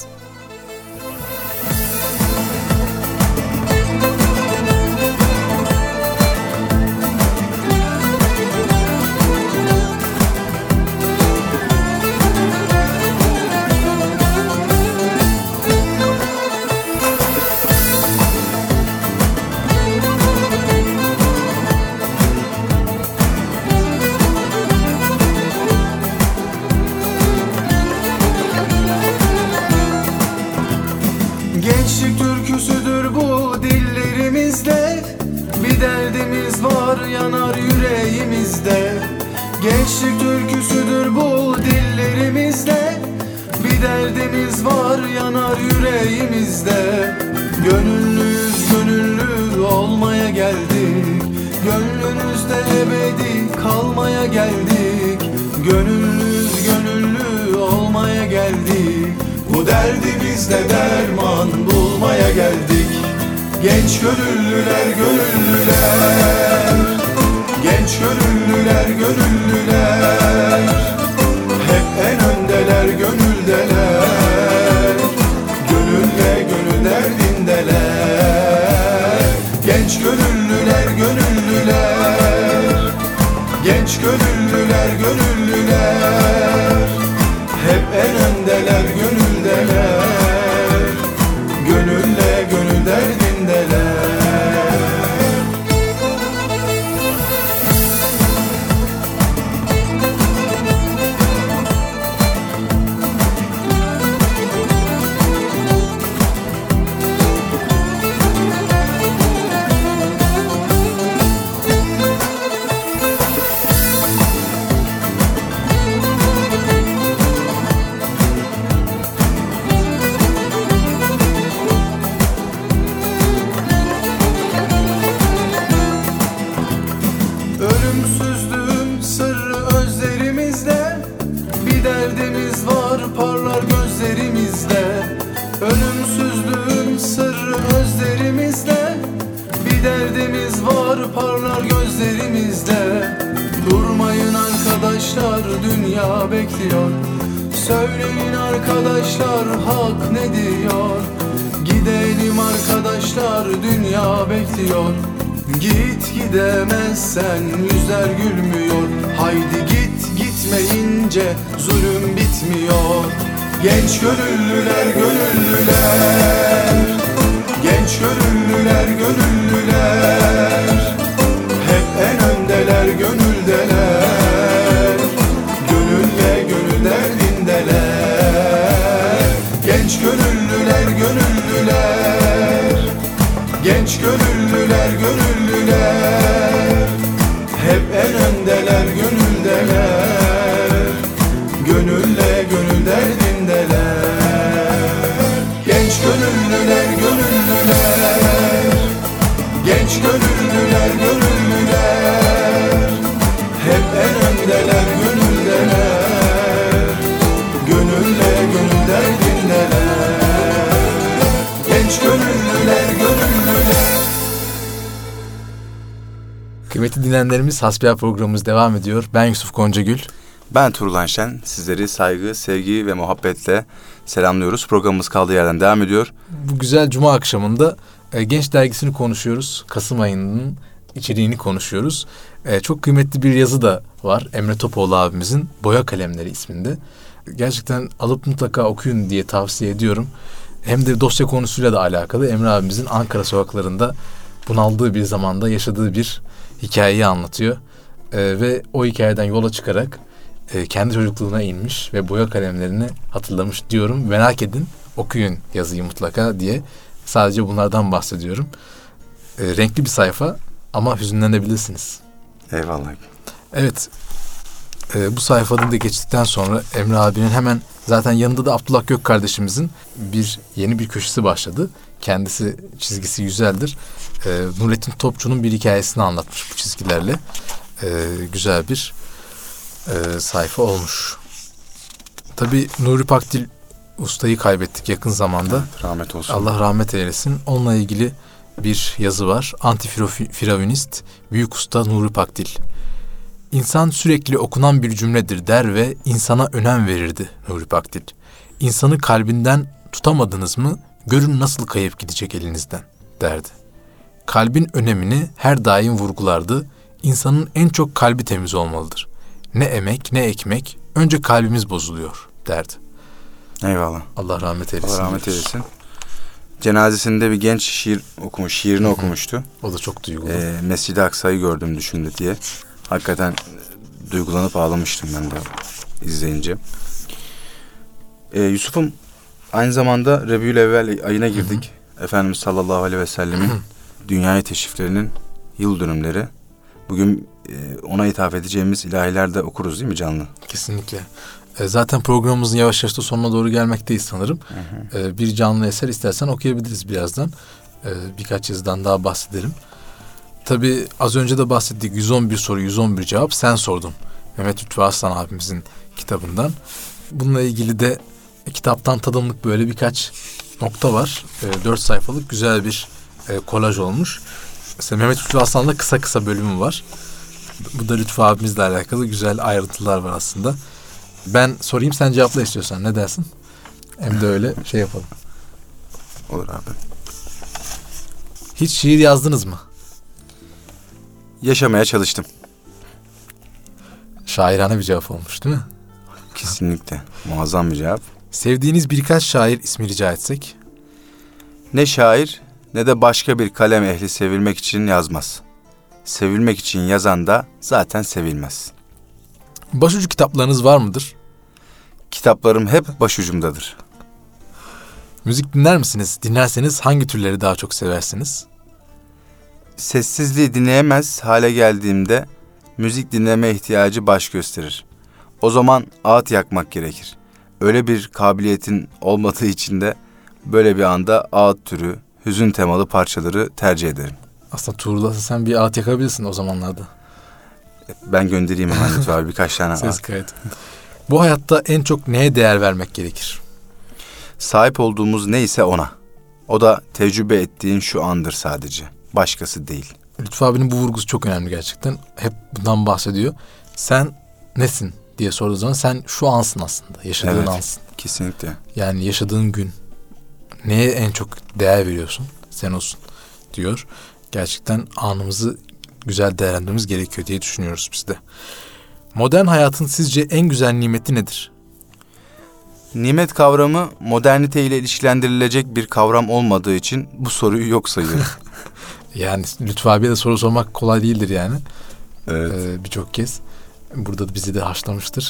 Gençlik türküsüdür bu dillerimizde, bir derdimiz var yanar yüreğimizde. Gençlik türküsüdür bu dillerimizde, bir derdimiz var yanar yüreğimizde. Gönüllüyüz, gönüllü olmaya geldik, gönlünüzde ebedi kalmaya geldik. Gönüllüyüz, gönüllü olmaya geldik, bu derdimizde derman bulmaya geldik. Genç gönüllüler, gönüllüler, genç gönüllüler, gönüllüler, hep en öndeler, gönüldeler, gönülle gönül derdindeler. Genç gönüllüler, gönüllüler, genç gönüllüler, gönüllüler, hep en öndeler, gönüldeler, gönülle gönül derdindeler. Ölümsüzlüğün sırrı özlerimizde, bir derdimiz var parlar gözlerimizde. Ölümsüzlüğün sırrı özlerimizde, bir derdimiz var parlar gözlerimizde. Durmayın arkadaşlar, dünya bekliyor. Söyleyin arkadaşlar, hak ne diyor? Gidelim arkadaşlar, dünya bekliyor. Git gidemezsen yüzler gülmüyor. Haydi git gitmeyince zulüm bitmiyor. Genç gönüllüler, gönüllüler, genç gönüllüler, gönüllüler, hep en öndeler, gönüldeler, gönülle gönül derdindeler. Genç gönüllüler, gönüllüler, genç gönüllüler, gönüllüler, hep en öndeler, gönüldeler, gönülle gönül derdindeler. Genç gönüllüler, gönüllüler, genç gönüllüler, gönüllüler, hep en öndeler, gönüldeler, gönülle gönül derdindeler. Genç gönüllüler, gönüllüler. Kıymetli dinleyenlerimiz, Hasbihal programımız devam ediyor. Ben Yusuf Goncagül. Ben Turulan Şen. Sizleri saygı, sevgi ve muhabbetle selamlıyoruz. Programımız kaldığı yerden devam ediyor. Bu güzel cuma akşamında e, Genç Dergisi'ni konuşuyoruz. Kasım ayının içeriğini konuşuyoruz. E, çok kıymetli bir yazı da var. Emre Topoğlu abimizin Boya Kalemleri isminde. Gerçekten alıp mutlaka okuyun diye tavsiye ediyorum. Hem de dosya konusuyla da alakalı. Emre abimizin Ankara sokaklarında bunaldığı bir zamanda yaşadığı bir hikayeyi anlatıyor. E, ve o hikayeden yola çıkarak e, kendi çocukluğuna inmiş ve boya kalemlerini hatırlamış diyorum. Merak edin, okuyun yazıyı mutlaka diye sadece bunlardan bahsediyorum. E, renkli bir sayfa ama hüzünlenebilirsiniz. Eyvallah. Evet, e, bu sayfadan da geçtikten sonra Emre abinin hemen zaten yanında da Abdullah Gök kardeşimizin bir yeni bir köşesi başladı. Kendisi çizgisi güzeldir. E, Nurettin Topçu'nun bir hikayesini anlatmış bu çizgilerle. E, güzel bir e, sayfa olmuş. Tabii Nuri Pakdil ustayı kaybettik yakın zamanda. Evet, rahmet olsun. Allah rahmet eylesin. Onunla ilgili bir yazı var. Antifiravunist Büyük Usta Nuri Pakdil. İnsan sürekli okunan bir cümledir der ve insana önem verirdi Nuri Pakdil. İnsanı kalbinden tutamadınız mı görün nasıl kayıp gidecek elinizden derdi. Kalbin önemini her daim vurgulardı. İnsanın en çok kalbi temiz olmalıdır. Ne emek ne ekmek önce kalbimiz bozuluyor derdi. Eyvallah. Allah rahmet eylesin. Allah rahmet eylesin. Cenazesinde bir genç şiir okumuş, şiirini Hı-hı. okumuştu. O da çok duygulu. Ee, Mescid-i Aksa'yı gördüm düşündü diye. Hakikaten duygulanıp ağlamıştım ben de izleyince. Ee, Yusuf'um aynı zamanda Rebiülevvel ayına girdik. Hı-hı. Efendimiz sallallahu aleyhi ve sellemin dünyaya teşriflerinin yıl dönümleri. Bugün e, ona ithaf edeceğimiz ilahiler de okuruz değil mi canlı? Kesinlikle. E, zaten programımızın yavaş yavaş da sonuna doğru gelmekteyiz sanırım. Hı hı. E, bir canlı eser istersen okuyabiliriz birazdan. E, birkaç yazıdan daha bahsedelim. Tabii az önce de bahsettik. yüz on bir soru, yüz on bir cevap sen sordun. Mehmet Lütfü Arslan abimizin kitabından. Bununla ilgili de e, kitaptan tadımlık böyle birkaç nokta var. E, dört sayfalık güzel bir e, kolaj olmuş. Mesela Mehmet Lütfü Arslan'da kısa kısa bölümü var. Bu da Lütfü abimizle alakalı güzel ayrıntılar var aslında. Ben sorayım sen cevapla istiyorsan ne dersin? Hem de öyle şey yapalım. Olur abi. Hiç şiir yazdınız mı? Yaşamaya çalıştım. Şairane bir cevap olmuş değil mi? Kesinlikle. Muazzam bir cevap. Sevdiğiniz birkaç şair ismi rica etsek? Ne şair ne de başka bir kalem ehli sevilmek için yazmaz. Sevilmek için yazan da zaten sevilmez. Başucu kitaplarınız var mıdır? Kitaplarım hep başucumdadır. Müzik dinler misiniz? Dinlerseniz hangi türleri daha çok seversiniz? Sessizliği dinleyemez hale geldiğimde müzik dinleme ihtiyacı baş gösterir. O zaman ağıt yakmak gerekir. Öyle bir kabiliyetin olmadığı için de böyle bir anda ağıt türü, hüzün temalı parçaları tercih ederim. Aslında Tuğrul'da sen bir ağıt yakabilirsin o zamanlarda. Ben göndereyim hemen lütfen abi birkaç tane Ses ağıt. kayıt. Bu hayatta en çok neye değer vermek gerekir? Sahip olduğumuz neyse ona. O da tecrübe ettiğin şu andır sadece. Başkası değil. Lütfü abinin bu vurgusu çok önemli gerçekten. Hep bundan bahsediyor. Sen nesin diye sorduğu zaman sen şu ansın aslında. Yaşadığın Evet, ansın. kesinlikle. Yani yaşadığın gün. Neye en çok değer veriyorsun? Sen olsun diyor. Gerçekten anımızı güzel değerlendirmemiz gerekiyor diye düşünüyoruz biz de. Modern hayatın sizce en güzel nimeti nedir? Nimet kavramı modernite ile ilişkilendirilecek bir kavram olmadığı için bu soruyu yok sayıyorum. Yani Lütfü abiye de soru sormak kolay değildir yani. Evet. Ee, birçok kez. Burada bizi de haşlamıştır.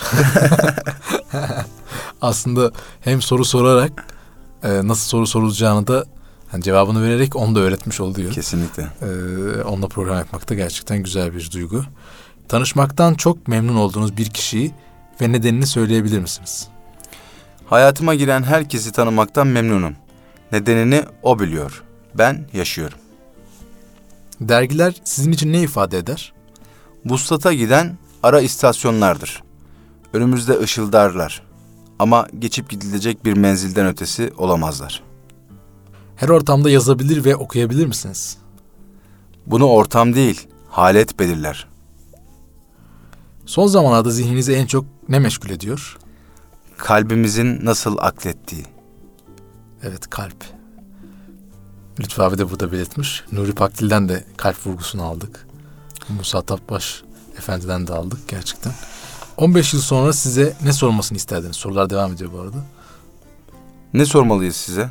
Aslında hem soru sorarak e, nasıl soru sorulacağını da hani cevabını vererek onu da öğretmiş oluyor. Kesinlikle. Ee, onunla program yapmak da gerçekten güzel bir duygu. Tanışmaktan çok memnun olduğunuz bir kişiyi ve nedenini söyleyebilir misiniz? Hayatıma giren herkesi tanımaktan memnunum. Nedenini o biliyor. Ben yaşıyorum. Dergiler sizin için ne ifade eder? Vuslata giden ara istasyonlardır. Önümüzde ışıldarlar. Ama geçip gidilecek bir menzilden ötesi olamazlar. Her ortamda yazabilir ve okuyabilir misiniz? Bunu ortam değil, halet belirler. Son zamanlarda zihninizi en çok ne meşgul ediyor? Kalbimizin nasıl aklettiği. Evet, kalp. Lütfü abi de burada belirtmiş. Nuri Pakdil'den de kalp vurgusunu aldık. Musa Tapbaş Efendi'den de aldık gerçekten. on beş yıl sonra size ne sormasını isterdiniz? Sorular devam ediyor bu arada. Ne sormalıyız size?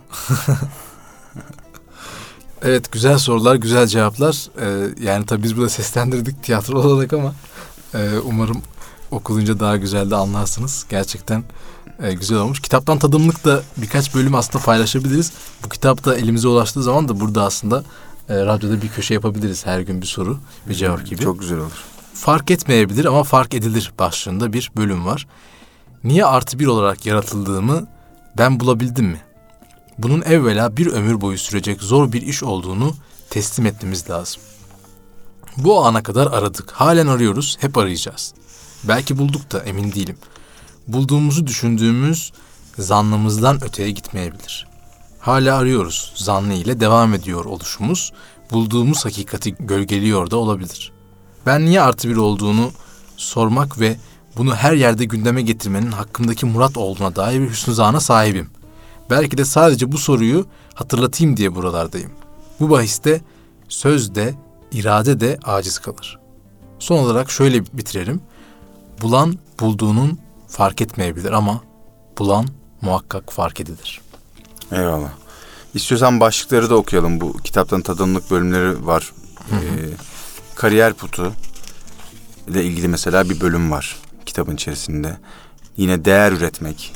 Evet, güzel sorular, güzel cevaplar. Ee, yani tabii biz burada seslendirdik tiyatro olarak ama e, umarım okulunca daha güzel de anlarsınız. Gerçekten e, güzel olmuş. Kitaptan tadımlık da birkaç bölüm aslında paylaşabiliriz. Bu kitap da elimize ulaştığı zaman da burada aslında e, radyoda bir köşe yapabiliriz. Her gün bir soru, bir cevap gibi. Çok güzel olur. Fark etmeyebilir ama fark edilir başlığında bir bölüm var. Niye artı bir olarak yaratıldığımı ben bulabildim mi? Bunun evvela bir ömür boyu sürecek zor bir iş olduğunu teslim etmemiz lazım. Bu ana kadar aradık. Halen arıyoruz. Hep arayacağız. Belki bulduk da emin değilim. Bulduğumuzu düşündüğümüz zannımızdan öteye gitmeyebilir. Hala arıyoruz. Zannı ile devam ediyor oluşumuz. Bulduğumuz hakikati gölgeliyor da olabilir. Ben niye artı bir olduğunu sormak ve bunu her yerde gündeme getirmenin hakkımdaki murat olduğuna dair bir hüsnü zana sahibim. Belki de sadece bu soruyu hatırlatayım diye buralardayım. Bu bahiste söz de, irade de aciz kalır. Son olarak şöyle bitirelim. Bulan bulduğunun fark etmeyebilir ama bulan muhakkak fark edilir. Eyvallah. İstiyorsan başlıkları da okuyalım. Bu kitaptan tadımlık bölümleri var. Ee, kariyer putu ile ilgili mesela bir bölüm var kitabın içerisinde. Yine değer üretmek.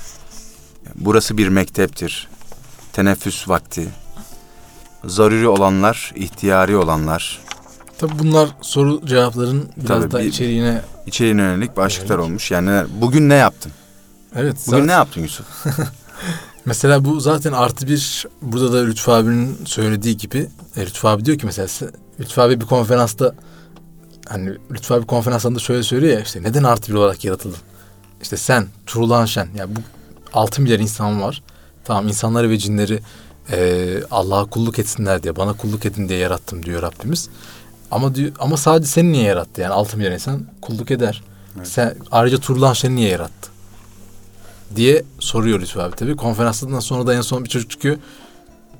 Burası bir mekteptir. Teneffüs vakti. Zaruri olanlar, ihtiyari olanlar. Tabii bunlar soru cevapların biraz Tabii da bir- içeriğine... İçeriğine yönelik başlıklar Evet. olmuş. Yani neler- bugün ne yaptın? Evet. Bugün zaten- ne yaptın Yusuf? Mesela bu zaten artı bir, burada da Lütfü abinin söylediği gibi, e, Lütfü abi diyor ki mesela, Lütfü abi bir konferansta, hani Lütfü abi konferansında şöyle söylüyor ya, işte neden artı bir olarak yaratıldın? İşte sen, Tuğrul Şen, yani bu altı milyar insan var. Tamam, insanları ve cinleri e, Allah'a kulluk etsinler diye, bana kulluk edin diye yarattım diyor Rabbimiz. Ama diyor, ama sadece seni niye yarattı? Yani altı milyar insan kulluk eder. Evet. Sen ayrıca Tuğrul Şen'i niye yarattı? Diye soruyor Lütfü abi tabii. Konferansından sonra da en son bir çocuk çıkıyor.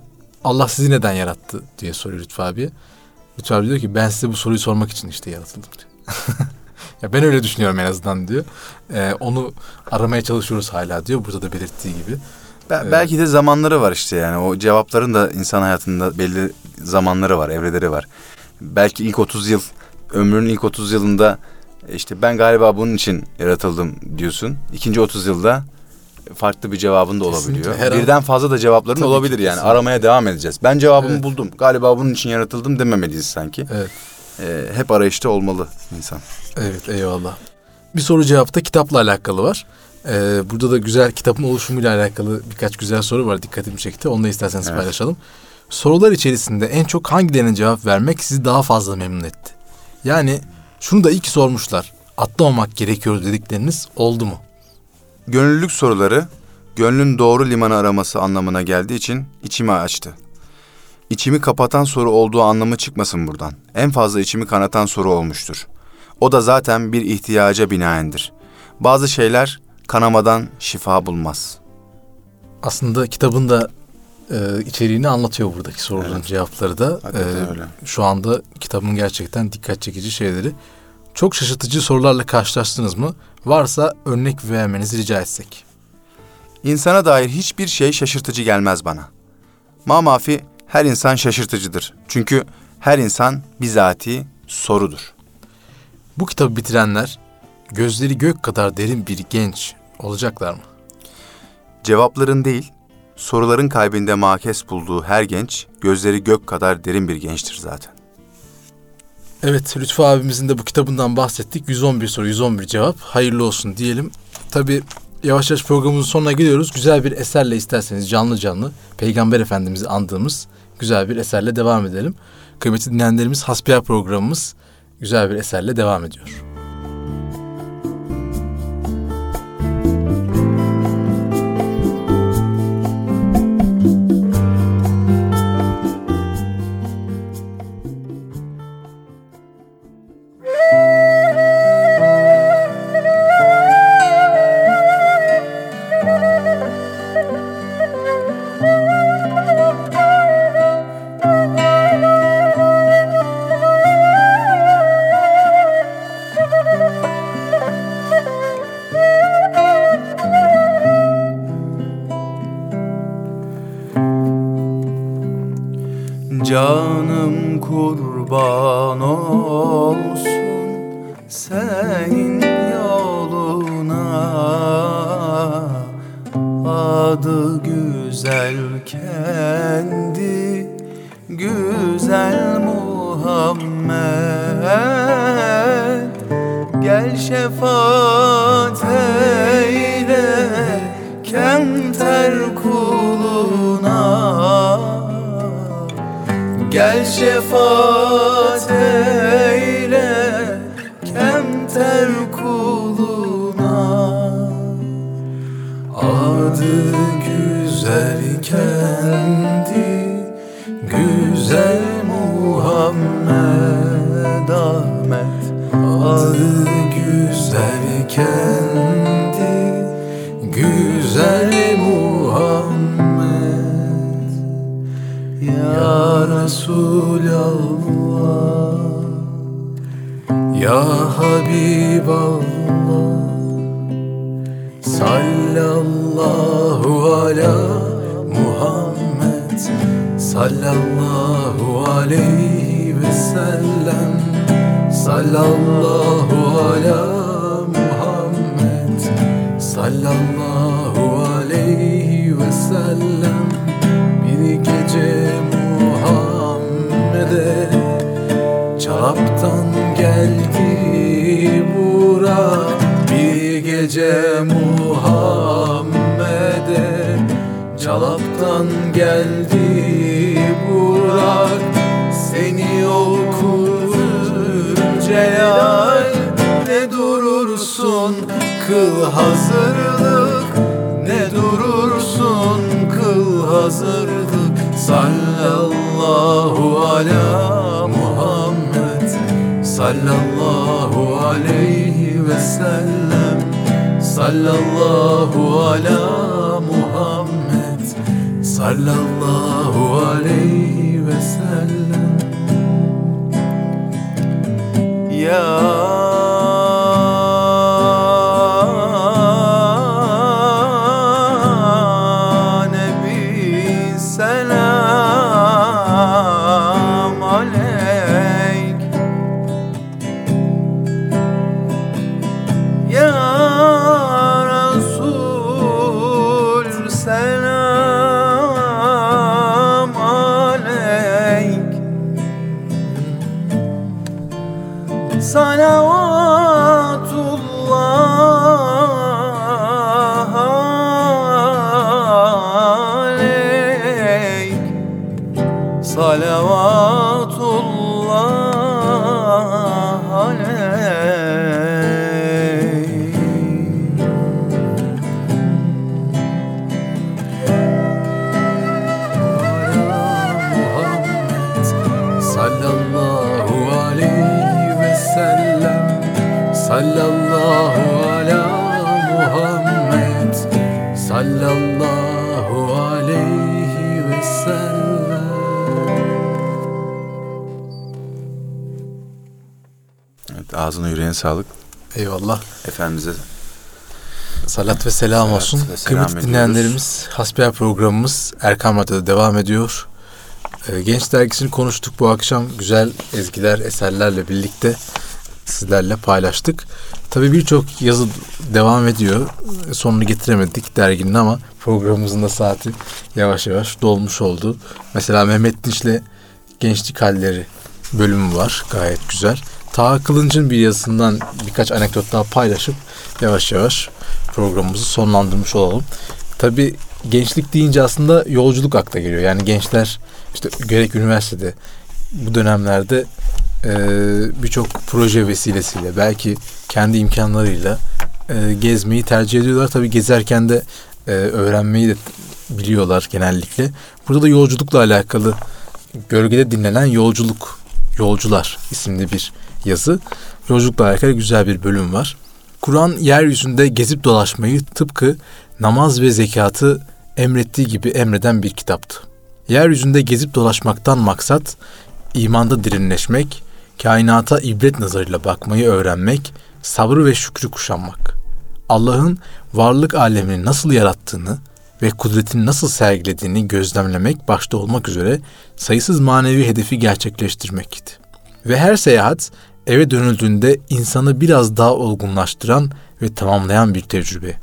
Allah sizi neden yarattı diye soruyor Lütfü abi. Lütfü abi diyor ki ben size bu soruyu sormak için işte yaratıldım diyor. Ya ben öyle düşünüyorum en azından diyor. Ee, onu aramaya çalışıyoruz hala diyor. Burada da belirttiği gibi. Be- Evet. Belki de zamanları var işte yani. O cevapların da insan hayatında belli zamanları var, evreleri var. Belki ilk otuz yıl, ömrünün ilk otuz yılında işte ben galiba bunun için yaratıldım diyorsun. İkinci otuz yılda farklı bir cevabın da Kesinlikle, olabiliyor. her Birden an- fazla da cevapların Tabii olabilir ki, yani. kesinlikle. Aramaya devam edeceğiz. Ben cevabımı Evet. buldum. Galiba bunun için yaratıldım dememeliyiz sanki. Evet. Ee, hep arayışta olmalı insan. Evet, eyvallah. Bir soru cevapta kitapla alakalı var. Ee, burada da güzel kitapın oluşumuyla alakalı birkaç güzel soru var. Dikkatimi çekti. Onu da isterseniz Evet. paylaşalım. Sorular içerisinde en çok hangilerine cevap vermek sizi daha fazla memnun etti? Yani şunu da iyi ki sormuşlar. Atlamamak gerekiyor dedikleriniz oldu mu? Gönüllülük soruları gönlün doğru limanı araması anlamına geldiği için içimi açtı. İçimi kapatan soru olduğu anlamı çıkmasın buradan. En fazla içimi kanatan soru olmuştur. O da zaten bir ihtiyaca binaendir. Bazı şeyler kanamadan şifa bulmaz. Aslında kitabın da e, içeriğini anlatıyor buradaki soruların Evet. cevapları da. Hakikaten E, öyle. Şu anda kitabın gerçekten dikkat çekici şeyleri. Çok şaşırtıcı sorularla karşılaştınız mı? Varsa örnek vermenizi rica etsek. İnsana dair hiçbir şey şaşırtıcı gelmez bana. Mamafi her insan şaşırtıcıdır. Çünkü her insan bizatihi sorudur. Bu kitabı bitirenler gözleri gök kadar derin bir genç olacaklar mı? Cevapların değil, soruların kalbinde makes bulduğu her genç, gözleri gök kadar derin bir gençtir zaten. Evet, Lütfü abimizin de bu kitabından bahsettik. yüz on bir soru, yüz on bir cevap. Hayırlı olsun diyelim. Tabii yavaş yavaş programımızın sonuna gidiyoruz. Güzel bir eserle isterseniz canlı canlı Peygamber Efendimiz'i andığımız güzel bir eserle devam edelim. Kıymetli dinleyenlerimiz, Hasbihal programımız güzel bir eserle devam ediyor. Canım kurban olsun senin yoluna, adı güzel kendi güzel Muhammed. Gel şefaat eyle kemter kuluna, gel şefaat eyle kemter kuluna. Adı güzel kendi güzel Muhammed Ahmet. Adı güzel kendi güzel Muhammed. Ya Resulallah, Ya Habiballah, sallallahu ala Muhammed, sallallahu aleyhi ve sellem, sallallahu ala Muhammed, sallallahu aleyhi ve sellem. Bir gece Muhammed'e Çarap'tan geldi Burak. Bir gece Muhammed'e Çarap'tan geldi Burak. Seni okur Celal, ne durursun kıl hazırlık, ne durursun kıl hazırlık. Sallallahu ala Muhammed, sallallahu aleyhi ve sellem, sallallahu ala Muhammed, sallallahu aleyhi ve sellem. Ya Nebi selam aleyk. Ya Resul selam aleyk. Salavatullah aleyk. Salavatullah aleyk. Muhammed sallallahu aleyhi ve sellem. Sallallahu ala Muhammed sallallahu aleyhi ve sellem. Evet, ağzına yüreğine sağlık. Eyvallah. Efendimiz'e Salat ve selam Salat olsun. ve selam Kıymetli ediyoruz. dinleyenlerimiz, Hasbihal programımız Erkam Radyo'da devam ediyor. Ee, Genç Dergisi'ni konuştuk bu akşam. Güzel ezgiler, eserlerle birlikte sizlerle paylaştık. Tabii birçok yazı devam ediyor. Sonunu getiremedik derginin ama programımızın da saati yavaş yavaş dolmuş oldu. Mesela Mehmet Dinç'le Gençlik Halleri bölümü var. Gayet güzel. Taha Kılınç'ın bir yazısından birkaç anekdot daha paylaşıp yavaş yavaş programımızı sonlandırmış olalım. Tabii gençlik deyince aslında yolculuk akla geliyor. Yani gençler işte gerek üniversitede bu dönemlerde e, birçok proje vesilesiyle belki kendi imkanlarıyla e, gezmeyi tercih ediyorlar. Tabii gezerken de e, öğrenmeyi de biliyorlar genellikle. Burada da yolculukla alakalı Gölgede Dinlenen Yolculuk, Yolcular isimli bir yazı. Yolculukla alakalı güzel bir bölüm var. Kur'an yeryüzünde gezip dolaşmayı tıpkı namaz ve zekatı emrettiği gibi emreden bir kitaptı. Yeryüzünde gezip dolaşmaktan maksat, imanda derinleşmek, kainata ibret nazarıyla bakmayı öğrenmek, sabrı ve şükrü kuşanmak. Allah'ın varlık alemini nasıl yarattığını ve kudretini nasıl sergilediğini gözlemlemek başta olmak üzere sayısız manevi hedefi gerçekleştirmekti. Ve her seyahat eve dönüldüğünde insanı biraz daha olgunlaştıran ve tamamlayan bir tecrübe.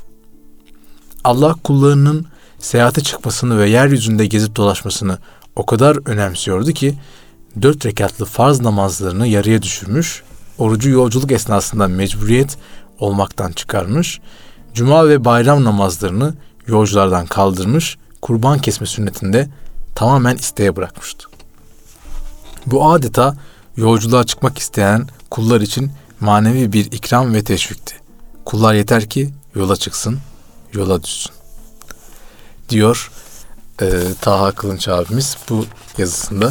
Allah kullarının seyahate çıkmasını ve yeryüzünde gezip dolaşmasını o kadar önemsiyordu ki dört rekatlı farz namazlarını yarıya düşürmüş, orucu yolculuk esnasında mecburiyet olmaktan çıkarmış, cuma ve bayram namazlarını yolculardan kaldırmış, kurban kesme sünnetinde tamamen isteğe bırakmıştı. Bu adeta yolculuğa çıkmak isteyen kullar için manevi bir ikram ve teşvikti. Kullar yeter ki yola çıksın, yola düşsün. Diyor e, Taha Kılınç abimiz bu yazısında.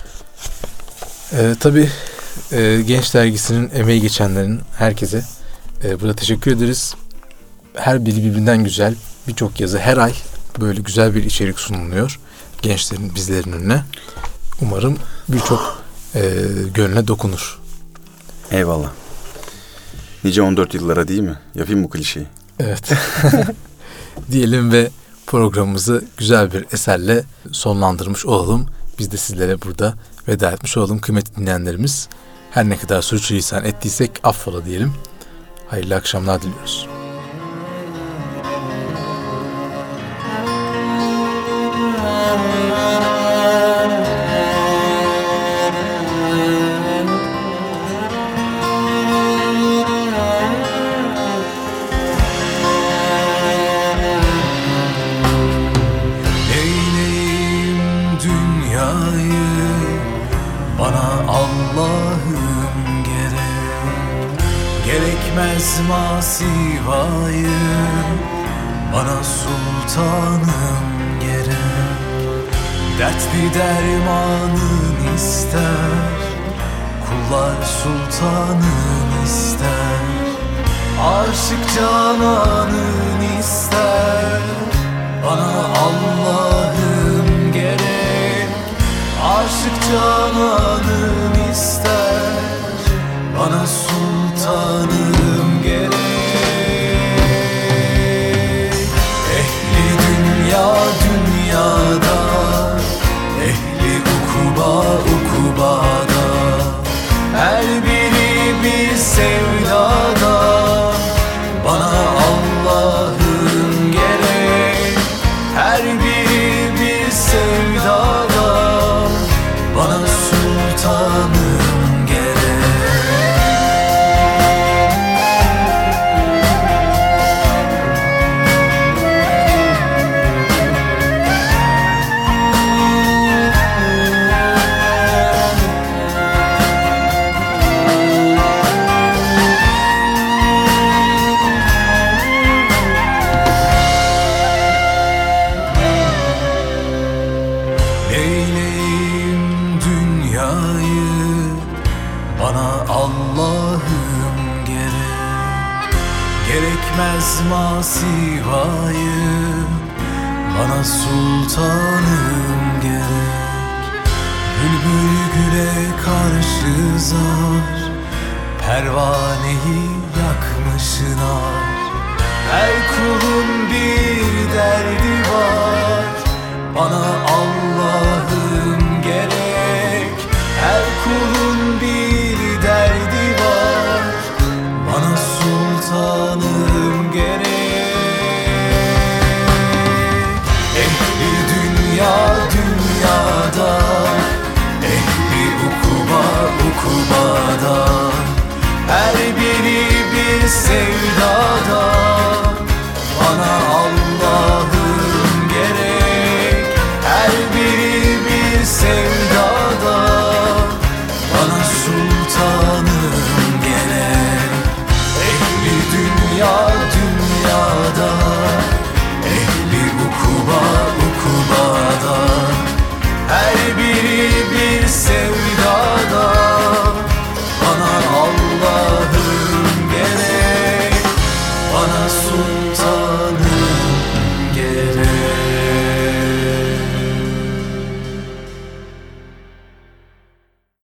E, tabii e, Genç Dergisi'nin emeği geçenlerin herkese e, burada teşekkür ederiz. Her biri birbirinden güzel, birçok yazı her ay böyle güzel bir içerik sunuluyor gençlerin, bizlerin önüne. Umarım birçok e, gönlüne dokunur. Eyvallah. Nice on dört yıllara değil mi? Yapayım bu klişeyi. Evet. Diyelim ve programımızı güzel bir eserle sonlandırmış olalım. Biz de sizlere burada veda etmiş olalım kıymetli dinleyenlerimiz. Her ne kadar sürçülisan ettiysek affola diyelim. Hayırlı akşamlar diliyoruz. Masivayı bana sultanım gerek. Dertli dermanın ister, kullar sultanın ister. Aşık cananın ister, bana Allah'ım Aşık cananım ister, bana sultanım gerek. Ehli dünya dünyada, ehli ukuba ukubada, her biri bir sevdada, bana Allah'ım gerek. Her biri bir sevdada, bana sultanım gerek. Neyleyim dünyayı, bana Allah'ım gerek. Gerekmez masivayı, bana sultanım gerek. Bülbül güle karşı zar, pervaneyi yakmışlar. Her kulun bir derdi var, bana Allah'ım gerek. Her kulun bir derdi var, bana sultanım gerek. Ehli dünya dünyada, ehli ukuba ukubada, her biri bir sevdada,